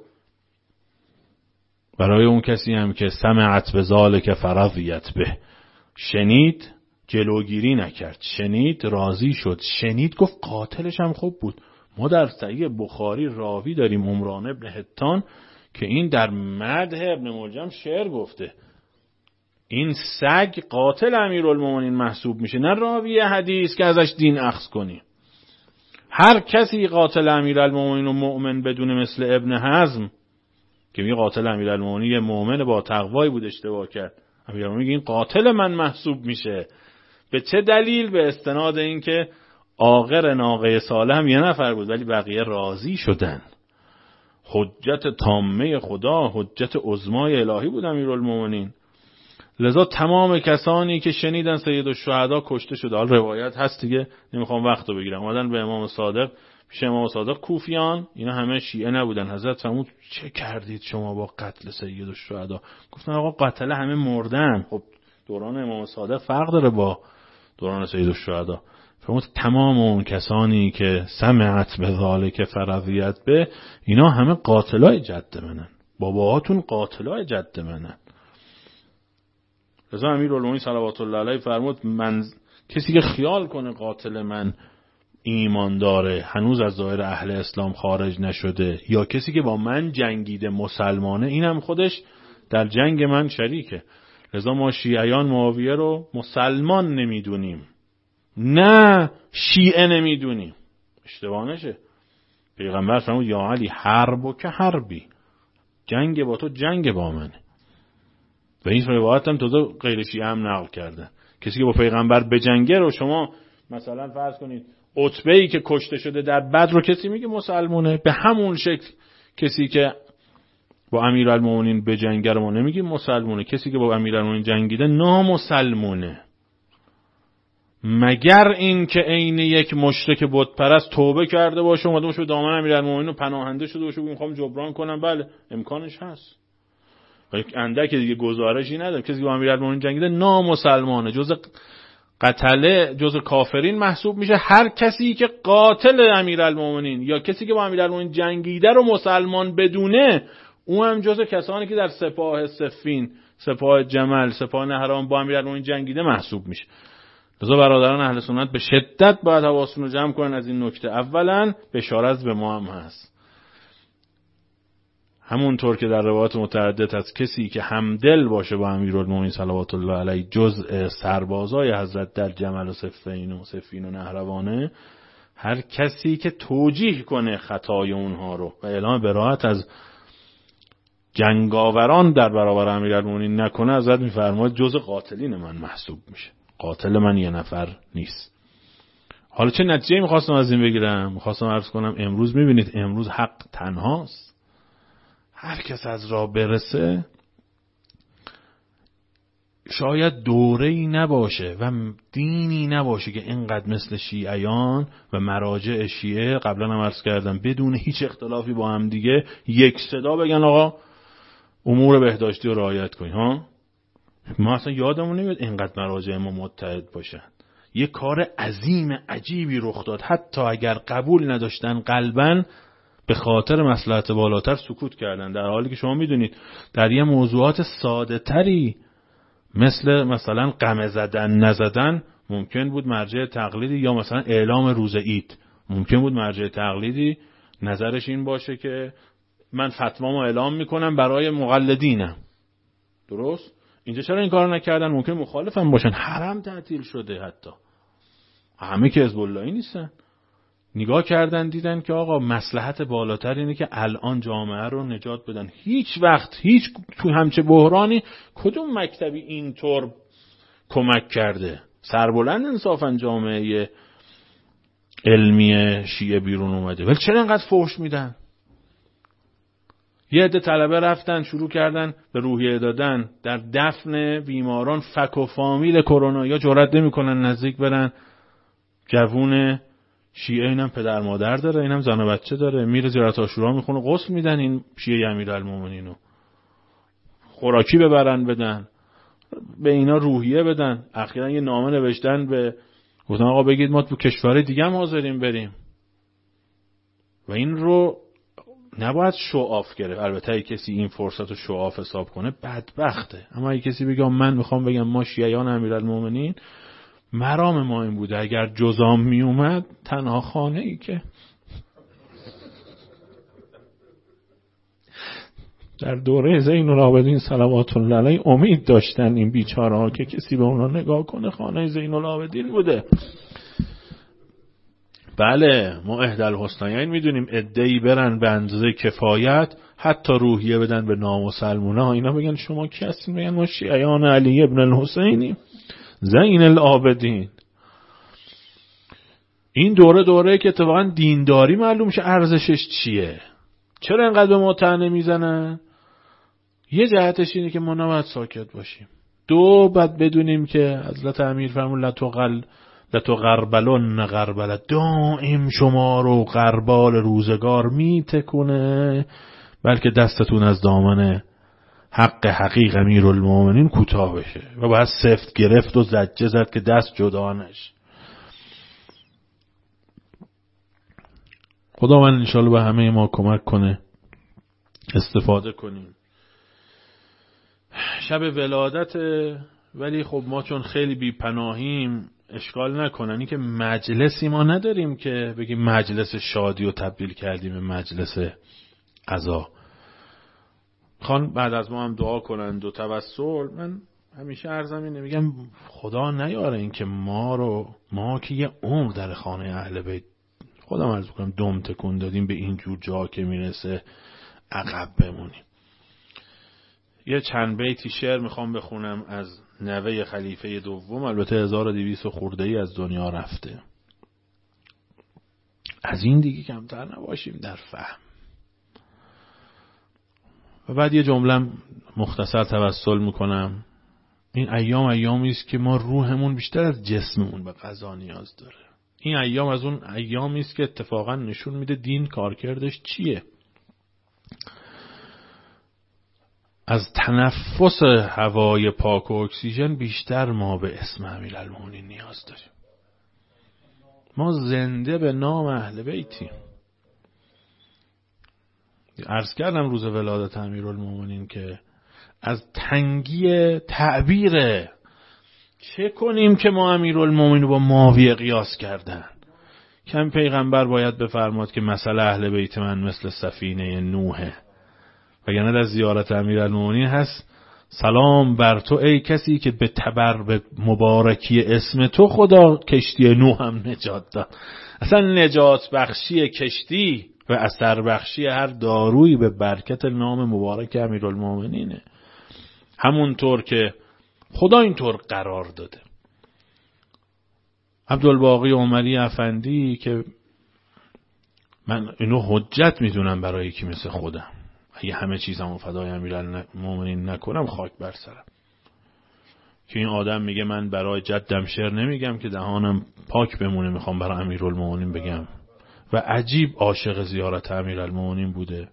برای اون کسی هم که سمعت به ذالک فرضیت به، شنید جلوگیری نکرد، شنید راضی شد، شنید گفت قاتلش هم خوب بود. ما در صحیح بخاری راوی داریم عمران ابن حطان که این در مدح ابن ملجم شعر گفته، این سگ قاتل امیرالمومنین محسوب میشه، نه راوی حدیث که ازش دین اخذ کنی. هر کسی قاتل امیرالمومنین و مؤمن بدون مثل ابن حزم که میگه قاتل امیرالمومنین یه مؤمن با تقوایی بود اشتباه کرد، امیرالمومنین این قاتل من محسوب میشه. به چه دلیل؟ به استناد این که آخر ناقه صالح هم یه نفر بود ولی بقیه راضی شدن. حجت تامه خدا، حجت عظمای الهی بود امیرالمومنین. لذا تمام کسانی که شنیدن سید الشهدا کشته شده، حال روایت هست دیگه، نمیخوام وقتو بگیرم، اومدن به امام صادق، پیش امام صادق کوفیان، اینا همه شیعه نبودن. حضرت فرمود چه کردید شما با قتل سید الشهدا؟ گفتن آقا قتل همه مردن. خب دوران امام صادق فرق داره با دوران سید الشهدا. فرمود تمام اون کسانی که سمعت به ذالک فرضیت به، اینا همه قاتلای جد منن، باباهاتون قاتلای جد منن. رضا امیرالمومنین صلوات الله علیه فرمود من کسی که خیال کنه قاتل من ایمان داره، هنوز از دایره اهل اسلام خارج نشده، یا کسی که با من جنگیده مسلمانه، اینم خودش در جنگ من شریکه. رضا ما شیعیان معاویه رو مسلمان نمیدونیم، نه شیعه نمیدونیم، اشتباه نشه. پیغمبر فرمود یا علی حرب و که حربی، جنگ با تو جنگ با منه. و این روایت هم تازه غیر شیعه هم نقل کردن، کسی که با پیغمبر بجنگه رو شما مثلا فرض کنید عتبه‌ای که کشته شده در بدر رو کسی میگه مسلمونه؟ به همون شکل کسی که با امیرالمومنین به جنگ رو ما نمیگیم مسلمونه، کسی که با امیرالمومنین جنگیده نامسلمونه، مگر این که عین یک مشرک بت پرست توبه کرده باشه اومده باشه به دامن امیرالمومنین و پناهنده شده باشه میخوام جبران کنم. بله امکانش هست، ولی اندک دیگه گزارشی نداره. کسی که با امیرالمومنین جنگیده نامسلمانه، جزء قتله، جزء کافرین محسوب میشه. هر کسی که قاتل امیرالمومنین یا کسی که با امیرالمومنین جنگیده رو مسلمان بدونه، اون هم جزء کسانی که در سپاه صفین، سپاه جمل، سپاه نهروان با امیرالمومنین جنگیده محسوب میشه. لذا برادران اهل سنت به شدت باید حواستون رو جمع کنن از این نکته. اولا بشارت به ما هم هست، همونطور که در روایات متعدد از کسی که همدل باشه با امیرالمومنین صلوات الله علیه جزء سربازای حضرت در جمل و صفین و صفین و نهروانه، هر کسی که توجیه کنه خطای اونها رو و اعلام براءت از جنگاوران در برابر امیرالمومنین نکنه، حضرت میفرماید جزء قاتلین من محسوب میشه. قاتل من یه نفر نیست. حالا چه نتیجه میخواستم از این بگیرم؟ میخواستم عرض کنم امروز میبینید امروز حق تنهاست. هر کس از راه برسه، شاید دوره‌ای نباشه و دینی نباشه که اینقدر مثل شیعیان و مراجع شیعه، قبلا هم عرض کردم، بدون هیچ اختلافی با هم دیگه یک صدا بگن آقا امور بهداشتی رو رعایت کنید. ها ما اصلا یادمون نمیاد اینقدر مراجع ما متحد باشن. یه کار عظیم عجیبی رخ داد، حتی اگر قبول نداشتن قلباً به خاطر مصلحت بالاتر سکوت کردن، در حالی که شما میدونید در یه موضوعات ساده تری مثل مثلا قمه زدن نزدن ممکن بود مرجع تقلیدی، یا مثلا اعلام روز عید ممکن بود مرجع تقلیدی نظرش این باشه که من فتوامو اعلام میکنم برای مقلدینم. درست؟ اینجا چرا این کارو نکردن؟ ممکن مخالفم باشن. حرم تعطیل شده، حتی همه که حزب اللهی نیستن. نگاه کردن دیدن که آقا مصلحت بالاتر اینه که الان جامعه رو نجات بدن. هیچ وقت هیچ تو همچه بحرانی کدوم مکتبی اینطور کمک کرده؟ سربلند انصافا جامعه علمی شیعه بیرون اومده، ولی چرا اینقدر فحش میدن؟ یه عده طلبه رفتن شروع کردن به روحیه دادن در دفن بیماران، فک و فامیل کرونا، یا جرئت نمیکنن نزدیک برن. جوون شیعه اینم پدر مادر داره، اینم زن و بچه داره، میره زیارت عاشورا میخونه، غسل میدن این شیعه امیرالمومنینو، خوراکی ببرن بدن، به اینا روحیه بدن. اخیراً یه نامه نوشتن به گفتن آقا بگید ما تو کشور دیگه هم حاضریم بریم. و این رو نباید شوآف گرفت. البته کسی این فرصت رو شوآف حساب کنه بدبخته، اما اگه کسی بگه من میخوام بگم ما شیعیان امیرالمومنین، مرام ما این بوده اگر جزام می اومد تنها خانه ای که در دوره زین العابدین صلوات الله علیه امید داشتن این بیچاره ها که کسی به اونا نگاه کنه، خانه زین العابدین بوده. بله ما احدی الحسنیین میدونیم، عده‌ای برن به اندازه کفایت حتی روحیه بدن به نامسلمونا، اینا بگن شما کی هستین؟ بگن ما شیعیان علی ابن الحسینیم زین العابدین. این دوره دوره که اتفاقا دینداری معلوم شه ارزشش چیه. چرا اینقدر به ما طعنه میزنن؟ یه جهتش اینه که ما نباید ساکت باشیم. دو، بعد بدونیم که حضرت امیر فرمود لتوقل لتوغربلن غربله، دائم شما رو غربال روزگار میتکونه، بلکه دستتون از دامن حق حقیق امیرالمومنین کوتاه بشه و باید سفت گرفت و زجه زد که دست جدا نشه. خدا من انشالله به همه ما کمک کنه استفاده کنیم. شب ولادت، ولی خب ما چون خیلی بی پناهیم اشکال نکنن این که مجلسی ما نداریم که بگیم مجلس شادی رو تبدیل کردیم به مجلس عزا. خان بعد از ما هم دعا کنند و توسل. من همیشه عرضم اینه، میگم خدا نیاره این که ما رو ما که یه عمر در خانه اهل بیت خودم عرض کنم دم تکون دادیم به این جور جا که میرسه عقب بمونیم. یه چند بیتی شعر میخوام بخونم از نوه خلیفه دوم، البته هزار و دویست خورده ای از دنیا رفته. از این دیگه کمتر نباشیم در فهم. و بعد یه جمله مختصر توسل میکنم. این ایام ایامی است که ما روحمون بیشتر از جسممون به غذا نیاز داره. این ایام از اون ایامی است که اتفاقا نشون میده دین کارکردش چیه. از تنفس هوای پاک و اکسیژن بیشتر ما به اسم امیرالمومنین نیاز داریم. ما زنده به نام اهل بیتیم. عرض کردم روز ولادت امیرالمومنین که از تنگی تعبیره چه کنیم که ما امیرالمومنین رو با ماویه قیاس کردن. کم پیغمبر باید بفرماد که مثل اهل بیت من مثل سفینه نوحه. وگرنه در زیارت امیرالمومنین هست سلام بر تو ای کسی که به تبر به مبارکی اسم تو خدا کشتی نوح هم نجات داد. اصلا نجات بخشی کشتی و اثر بخشی هر دارویی به برکت نام مبارک امیرالمومنینه. همونطور که خدا اینطور قرار داده. عبدالباقی عمری افندی که من اینو حجت میدونم برای کی مثل خودم، اگه همه چیزمو فدای امیرالمومنین نکنم خاک بر سرم، که این آدم میگه من برای جدم شعر نمیگم که دهانم پاک بمونه، میخوام برای امیرالمومنین بگم. و عجیب عاشق زیارت امیرالمومنین بوده.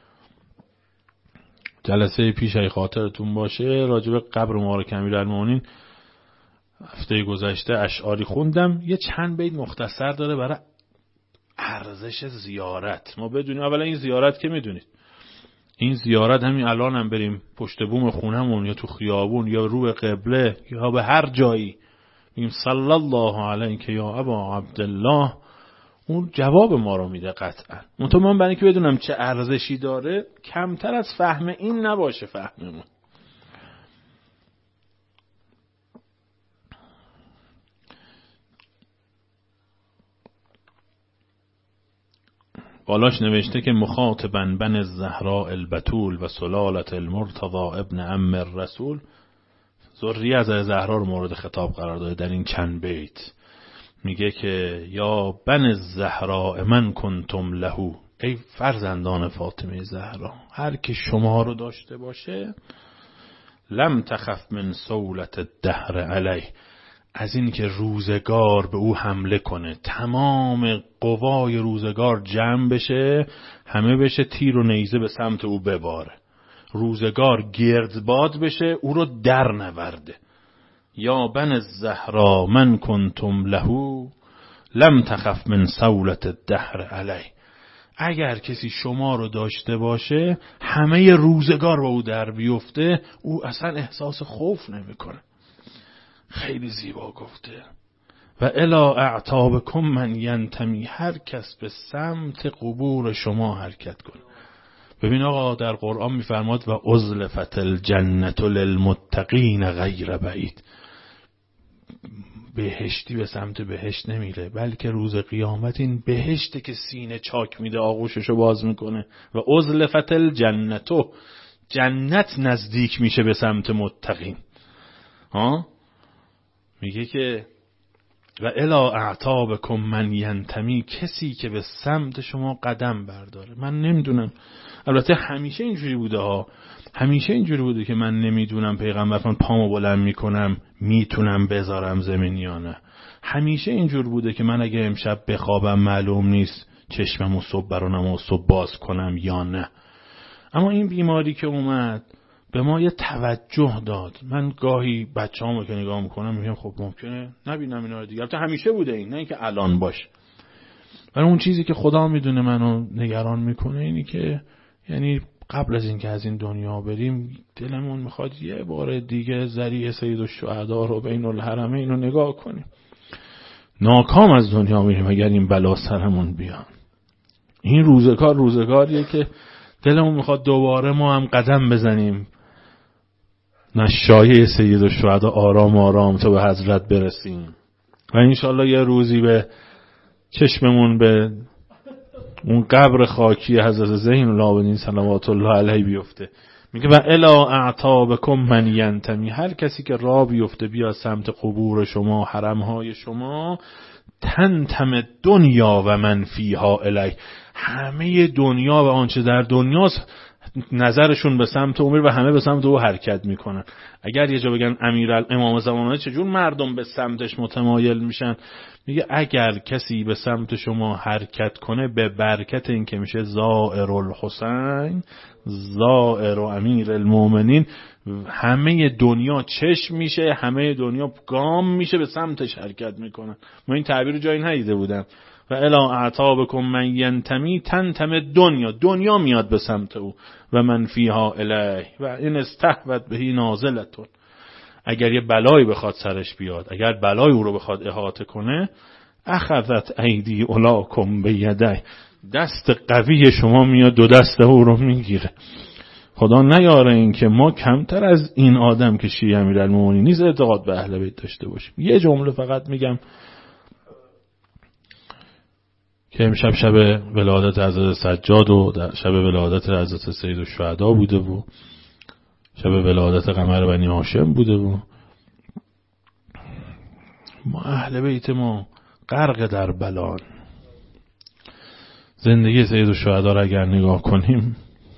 جلسه پیش ای خاطرتون باشه راجب قبر مبارک امیرالمومنین هفته گذشته اشعاری خوندم. یه چند بیت مختصر داره برای ارزش زیارت. ما بدونیم اولا این زیارت که میدونید این زیارت همین الان هم بریم پشت بوم خونمون یا تو خیابون یا رو به قبله یا به هر جایی میگیم صلی الله علیک یا ابا عبدالله، اون جواب ما رو میده قطعا. منتها من برای اینکه بدونم چه ارزشی داره کمتر از فهم این نباشه فهممون. بالاش نوشته که مخاطبن بن الزهراء البتول و سلالت المرتضی ابن ام الرسول، ذریه از زهرا رو مورد خطاب قرار داده در این چند بیت. میگه که یا بن الزهراء من کنتم لهو، ای فرزندان فاطمه زهرا هر که شما رو داشته باشه، لم تخف من سولت الدهر علیه، از این که روزگار به او حمله کنه، تمام قوای روزگار جمع بشه، همه بشه تیر و نیزه به سمت او بباره، روزگار گردباد بشه او رو در نورده. یا بن الزهرا من کنتم لهو لم تخف من سولت الدهر علیه، اگر کسی شما رو داشته باشه همه روزگار با او در بیفته او اصلا احساس خوف نمیکنه. خیلی زیبا گفته. و الا اعتابکم من ینتمی، هر کس به سمت قبور شما حرکت کنه. ببین آقا در قرآن میفرماد و ازلفت الجنت للمتقین غیر بعید، بهشتی به سمت بهشت نمیره، بلکه روز قیامت این بهشته که سینه چاک میده آغوششو باز میکنه. و ازلفت الجنتو، جنت نزدیک میشه به سمت متقین. ها میگه که و الا اعتابکم من ینتمی، کسی که به سمت شما قدم برداره. من نمیدونم، البته همیشه اینجوری بوده ها، همیشه اینجوری بوده که من نمیدونم پیغمبر فرمود پامو بلند میکنم میتونم بذارم زمین یا نه. همیشه اینجور بوده که من اگه امشب بخوابم معلوم نیست چشممو صبح برانم و صبح باز کنم یا نه. اما این بیماری که اومد به ما یه توجه داد. من گاهی بچه‌هامو که نگاه میکنم میگم خب ممکنه نبینم اینا رو دیگه. البته همیشه بوده این، نه اینکه الان باشه. ولی اون چیزی که خدا میدونه منو نگران میکنه اینی که یعنی قبل از اینکه از این دنیا بریم دلمون میخواد یه بار دیگه ذریع سید الشهدا رو بین الحرمین رو نگاه کنیم. ناکام از دنیا میریم اگر این بلا سرمون بیان. این روزگار روزگاریه که دلمون میخواد دوباره ما هم قدم بزنیم نشایه سید الشهدا آرام آرام تا به حضرت برسیم و انشالله یه روزی به چشممون به اون قبر خاکی حضرت زین العابدین صلوات الله علیه بیفته. میگه و الا اعتابکم من ینتمی، هر کسی که راه بیفته بیا سمت قبور شما حرمهای شما تنتم دنیا و من فیها الیه، همه دنیا و آنچه در دنیاست نظرشون به سمت او میره و همه به سمت او حرکت میکنن. اگر یه جا بگن امیرالامام زمانه چجور مردم به سمتش متمایل میشن، میگه اگر کسی به سمت شما حرکت کنه به برکت این که میشه زائر الحسین زائر امیر المؤمنین، همه دنیا چشم میشه، همه دنیا گام میشه به سمتش حرکت میکنن. ما این تعبیر رو جایی ندیده بودم. و الا اعتابکم من ینتمی تنتم دنیا، دنیا میاد به سمت او و من فیها الیه و این استهوت بهی نازلتون، اگر یه بلایی بخواد سرش بیاد، اگر بلای او رو بخواد احاطه کنه، اخذت ایدی اولاکم بیده، دست قوی شما میاد دو دست او رو میگیره. خدا نیاره این که ما کمتر از این آدم که شیعه امیرالمومنین نیست اعتقاد به اهل بیت داشته باشیم. یه جمله فقط میگم که امشب شب ولادت حضرت سجاد و شب ولادت حضرت سیدالشهدا بوده و شب ولادت قمر بنی هاشم بوده و ما اهل بیت ما غرق در بلان. زندگی سیدالشهدا را اگر نگاه کنیم،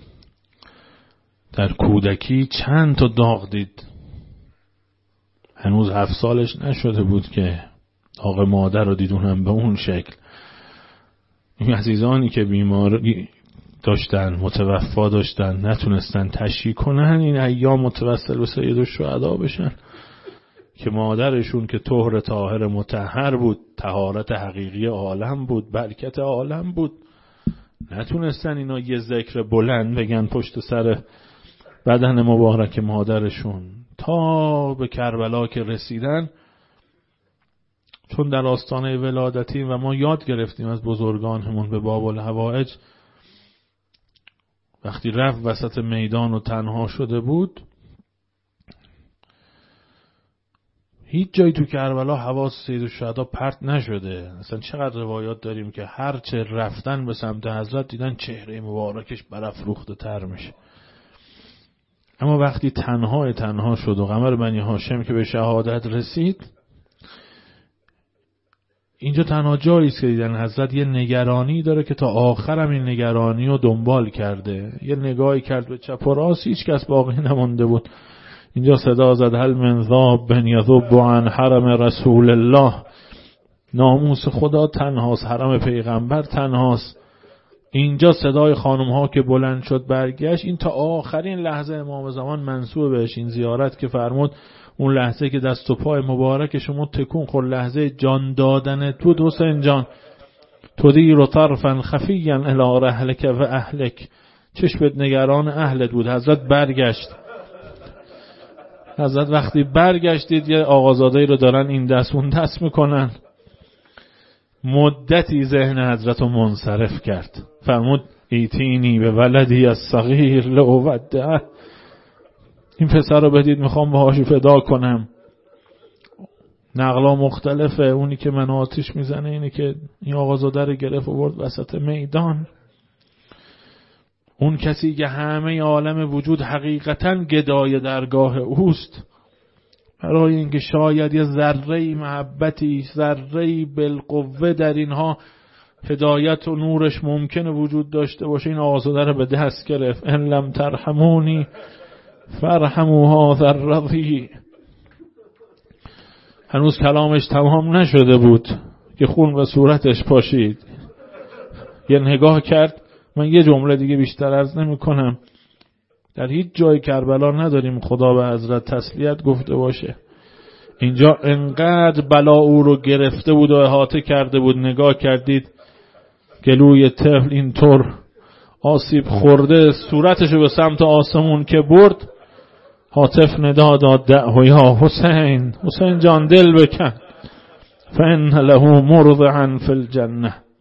در کودکی چند تا داغ دید، هنوز هفت سالش نشده بود که داغ مادر رو دید، اونم به اون شکل. این عزیزانی که بیماری داشتن، متوفا داشتن، نتونستن تشییع کنن، این ایام متوسل به سیدالشهدا بشن که مادرشون که طهر طاهر مطهر بود، طهارت حقیقی عالم بود، برکت عالم بود، نتونستن اینا یه ذکر بلند بگن پشت سر بدن مبارک مادرشون. تا به کربلا که رسیدن، چون در آستانه ولادتیم و ما یاد گرفتیم از بزرگانمون به باب الحوائج، وقتی رفت وسط میدان و تنها شده بود، هیچ جایی تو کربلا حواس سیدالشهدا پرت نشده. اصلا چقدر روایات داریم که هر چه رفتن به سمت حضرت دیدن چهره مبارکش برافروخته تر میشه. اما وقتی تنها تنها شد و قمر بنی هاشم که به شهادت رسید، اینجا تنها جایی است که دیدن حضرت یه نگرانی داره که تا آخرم این نگرانی رو دنبال کرده. یه نگاهی کرد به چپ و راست، هیچ کس باقی نمونده بود. اینجا صدا زد هل من ذاب یذب عن حرم رسول الله، ناموس خدا تنهاست، حرم پیغمبر تنهاست. اینجا صدای خانم ها که بلند شد برگشت. این تا آخرین لحظه امام زمان منسوب بهش این زیارت که فرمود اون لحظه که دست و پای مبارک شما تکون خورد، لحظه جان دادنت بود حسین جان. تدیر طرفا خفیا الی رحلک و اهلک، چشمت نگران اهلت بود. حضرت برگشت. حضرت وقتی برگشتید یه آقازاده‌ای رو دارن این دست اون دست میکنن. مدتی ذهن حضرت رو منصرف کرد. فرمود ایتینی به ولدی از صغیر لعودعه، این پسر رو بدید میخوام باهاش فدا کنم. نقلا مختلفه، اونی که من آتیش میزنه اینه که این آقازاده رو گرفت و برد وسط میدان. اون کسی که همه عالم وجود حقیقتاً گدای درگاه اوست، برای اینکه شاید یه ذره‌ای محبتی، ذره‌ای بالقوه در اینها هدایت و نورش ممکنه وجود داشته باشه، این آقازاده رو به دست گرفت. ان لم ترحمونی فرحموا هذا الرضی. هنوز کلامش تمام نشده بود که خون به صورتش پاشید. یه نگاه کرد. من یه جمله دیگه بیشتر عرض نمی کنم. در هیچ جای کربلا نداریم خدا به حضرت تسلیت گفته باشه. اینجا انقدر بلا او رو گرفته بود و احاطه کرده بود. نگاه کردید گلوی طفل اینطور آسیب خورده، صورتشو به سمت آسمون که برد، هاتف ندا داد دعو یا حسین، حسین جان دل بکن، فان له مرضعا فی الجنه،